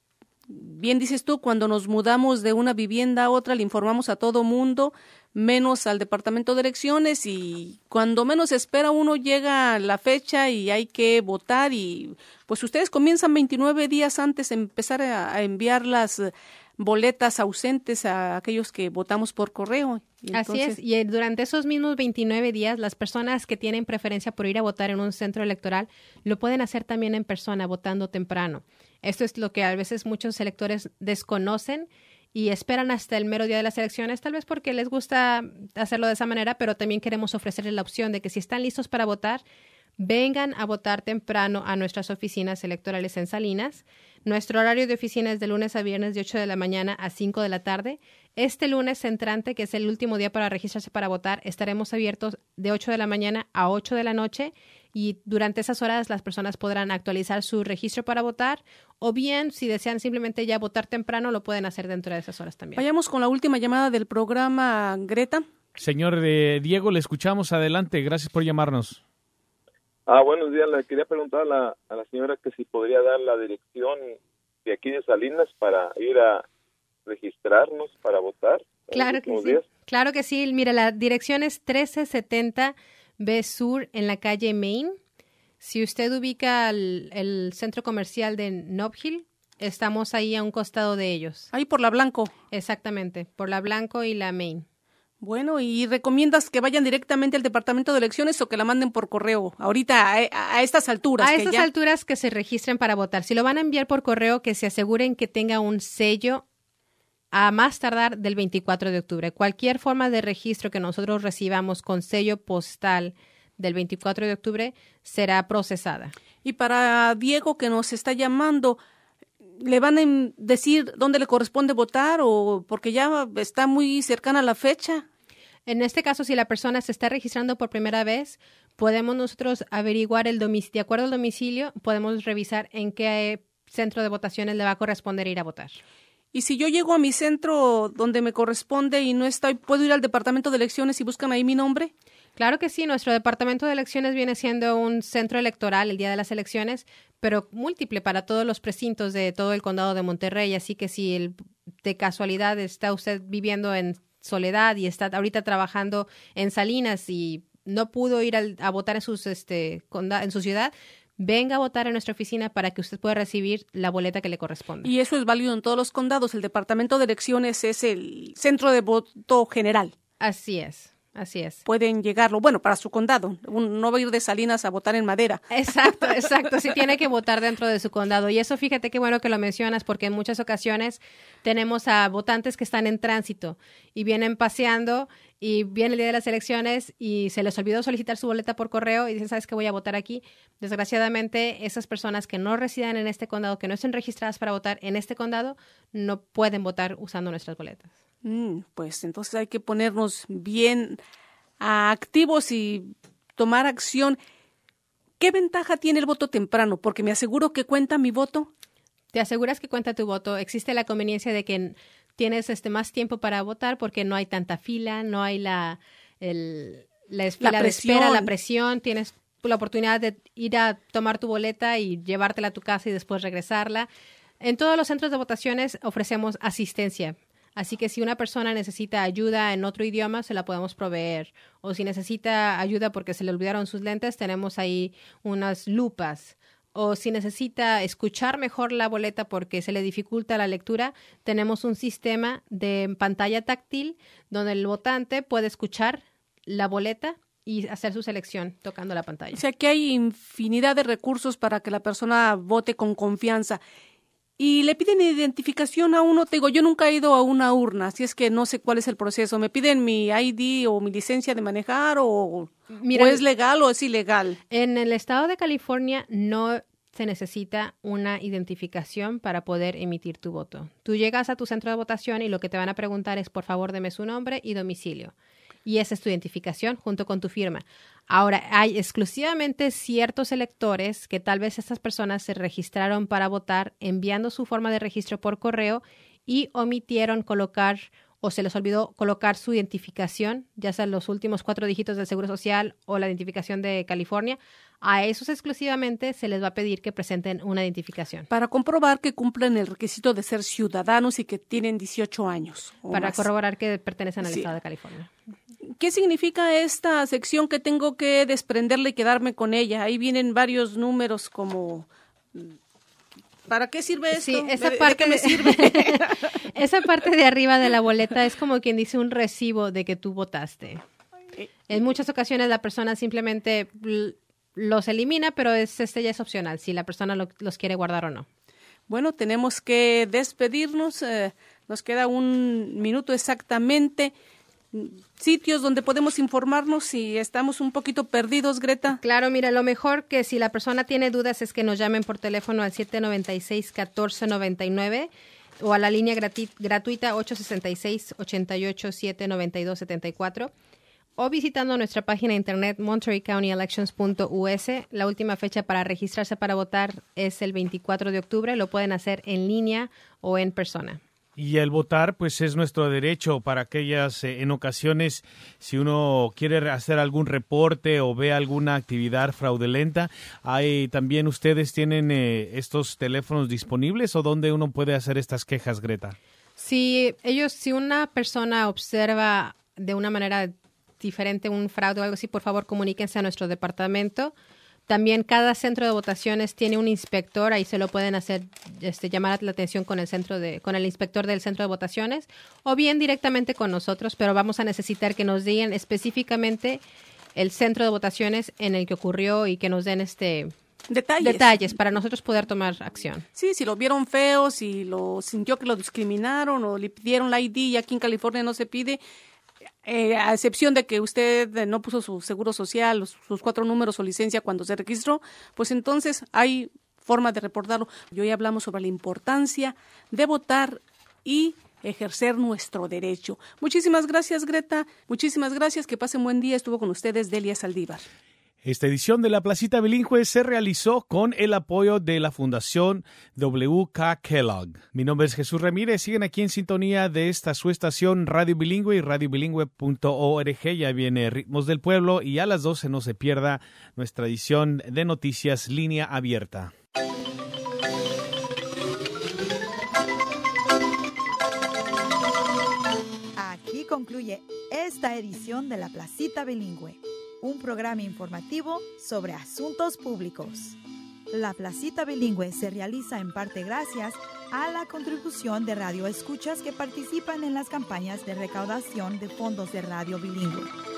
bien dices tú, cuando nos mudamos de una vivienda a otra, le informamos a todo mundo, menos al departamento de elecciones, y cuando menos espera uno llega la fecha y hay que votar, y pues ustedes comienzan veintinueve días antes de empezar a, a enviar las boletas ausentes a aquellos que votamos por correo. Y entonces... Así es, y durante esos mismos veintinueve días, las personas que tienen preferencia por ir a votar en un centro electoral lo pueden hacer también en persona, votando temprano. Esto es lo que a veces muchos electores desconocen y esperan hasta el mero día de las elecciones, tal vez porque les gusta hacerlo de esa manera, pero también queremos ofrecerles la opción de que si están listos para votar, vengan a votar temprano a nuestras oficinas electorales en Salinas. Nuestro horario de oficina es de lunes a viernes de ocho de la mañana a cinco de la tarde. Este lunes entrante, que es el último día para registrarse para votar, estaremos abiertos de ocho de la mañana a ocho de la noche, y durante esas horas las personas podrán actualizar su registro para votar, o bien, si desean simplemente ya votar temprano, lo pueden hacer dentro de esas horas también. Vayamos con la última llamada del programa, Greta. Señor eh, Diego, le escuchamos. Adelante. Gracias por llamarnos. Ah, buenos días. Le quería preguntar a la, a la señora que si podría dar la dirección de aquí de Salinas para ir a registrarnos para votar. Claro que sí. Días. Claro que sí. Mira, la dirección es trece setenta B Sur en la calle Main. Si usted ubica el, el centro comercial de Nob Hill, estamos ahí a un costado de ellos. Ahí por la Blanco. Exactamente, por la Blanco y la Main. Bueno, ¿y recomiendas que vayan directamente al departamento de elecciones o que la manden por correo? Ahorita, a, a estas alturas. A que estas ya... alturas que se registren para votar. Si lo van a enviar por correo, que se aseguren que tenga un sello a más tardar del veinticuatro de octubre. Cualquier forma de registro que nosotros recibamos con sello postal del veinticuatro de octubre será procesada. Y para Diego, que nos está llamando, ¿le van a decir dónde le corresponde votar o porque ya está muy cercana la fecha? En este caso, si la persona se está registrando por primera vez, podemos nosotros averiguar el domicilio. De acuerdo al domicilio, podemos revisar en qué centro de votaciones le va a corresponder ir a votar. Y si yo llego a mi centro donde me corresponde y no estoy, ¿puedo ir al departamento de elecciones y buscan ahí mi nombre? Claro que sí, nuestro departamento de elecciones viene siendo un centro electoral el día de las elecciones, pero múltiple para todos los precintos de todo el condado de Monterrey, así que si el, de casualidad está usted viviendo en Soledad y está ahorita trabajando en Salinas y no pudo ir al, a votar en, sus, este, en su ciudad, venga a votar en nuestra oficina para que usted pueda recibir la boleta que le corresponde. Y eso es válido en todos los condados. El departamento de elecciones es el centro de voto general. Así es. Así es. Pueden llegarlo, bueno, para su condado. No va a ir de Salinas a votar en Madera. Exacto, exacto. Sí tiene que votar dentro de su condado. Y eso, fíjate qué bueno que lo mencionas, porque en muchas ocasiones tenemos a votantes que están en tránsito y vienen paseando y viene el día de las elecciones y se les olvidó solicitar su boleta por correo y dicen, ¿sabes qué? Voy a votar aquí. Desgraciadamente, esas personas que no residan en este condado, que no estén registradas para votar en este condado, no pueden votar usando nuestras boletas. Mm, pues entonces hay que ponernos bien activos y tomar acción. ¿Qué ventaja tiene el voto temprano? Porque me aseguro que cuenta mi voto. Te aseguras que cuenta tu voto. Existe la conveniencia de que tienes este más tiempo para votar porque no hay tanta fila, no hay la, el, la, fila la de espera, la presión. Tienes la oportunidad de ir a tomar tu boleta y llevártela a tu casa y después regresarla. En todos los centros de votaciones ofrecemos asistencia. Así que si una persona necesita ayuda en otro idioma, se la podemos proveer. O si necesita ayuda porque se le olvidaron sus lentes, tenemos ahí unas lupas. O si necesita escuchar mejor la boleta porque se le dificulta la lectura, tenemos un sistema de pantalla táctil donde el votante puede escuchar la boleta y hacer su selección tocando la pantalla. O sea que hay infinidad de recursos para que la persona vote con confianza. Y le piden identificación a uno, te digo, yo nunca he ido a una urna, así es que no sé cuál es el proceso. ¿Me piden mi I D o mi licencia de manejar o, Mira, o es legal o es ilegal? En el estado de California no se necesita una identificación para poder emitir tu voto. Tú llegas a tu centro de votación y lo que te van a preguntar es, por favor, deme su nombre y domicilio. Y esa es tu identificación junto con tu firma. Ahora, hay exclusivamente ciertos electores que tal vez estas personas se registraron para votar enviando su forma de registro por correo y omitieron colocar o se les olvidó colocar su identificación, ya sea los últimos cuatro dígitos del Seguro Social o la identificación de California. A esos exclusivamente se les va a pedir que presenten una identificación. Para comprobar que cumplen el requisito de ser ciudadanos y que tienen dieciocho años. Para más. corroborar que pertenecen al Sí. estado de California. ¿Qué significa esta sección que tengo que desprenderla y quedarme con ella? Ahí vienen varios números como... ¿Para qué sirve esto? Sí, esa ¿De, parte de qué me sirve? Esa parte de arriba de la boleta es como quien dice un recibo de que tú votaste. En muchas ocasiones la persona simplemente l- los elimina, pero es, este ya es opcional, si la persona lo- los quiere guardar o no. Bueno, tenemos que despedirnos. Eh, nos queda un minuto exactamente. Sitios donde podemos informarnos si estamos un poquito perdidos, Greta. Claro, mira, lo mejor que si la persona tiene dudas es que nos llamen por teléfono al siete nueve seis, uno cuatro nueve nueve o a la línea grati- gratuita ocho seis seis, ocho ocho siete, nueve dos siete cuatro o visitando nuestra página de internet monterey county elections punto u s. La última fecha para registrarse para votar es el veinticuatro de octubre. Lo pueden hacer en línea o en persona. Y el votar, pues es nuestro derecho para aquellas, eh, en ocasiones, si uno quiere hacer algún reporte o ve alguna actividad fraudulenta, hay también ustedes tienen eh, estos teléfonos disponibles o dónde uno puede hacer estas quejas, Greta. Si ellos, si una persona observa de una manera diferente un fraude o algo así, por favor comuníquense a nuestro departamento. También cada centro de votaciones tiene un inspector, ahí se lo pueden hacer, este, llamar la atención con el centro de, con el inspector del centro de votaciones, o bien directamente con nosotros, pero vamos a necesitar que nos digan específicamente el centro de votaciones en el que ocurrió y que nos den este Detalles. detalles para nosotros poder tomar acción. Sí, si lo vieron feo, si lo sintió que lo discriminaron o le pidieron la I D y aquí en California no se pide, eh, a excepción de que usted eh, no puso su seguro social, los- sus cuatro números o licencia cuando se registró, pues entonces hay forma de reportarlo. Y hoy hablamos sobre la importancia de votar y ejercer nuestro derecho. Muchísimas gracias, Greta. Muchísimas gracias. Que pasen buen día. Estuvo con ustedes Delia Saldívar. Esta edición de La Placita Bilingüe se realizó con el apoyo de la Fundación W K Kellogg. Mi nombre es Jesús Ramírez. Siguen aquí en sintonía de esta su estación Radio Bilingüe y radio bilingüe punto org. Ya viene Ritmos del Pueblo y a las doce no se pierda nuestra edición de noticias Línea Abierta. Aquí concluye esta edición de La Placita Bilingüe, un programa informativo sobre asuntos públicos. La Placita Bilingüe se realiza en parte gracias a la contribución de radioescuchas que participan en las campañas de recaudación de fondos de Radio Bilingüe.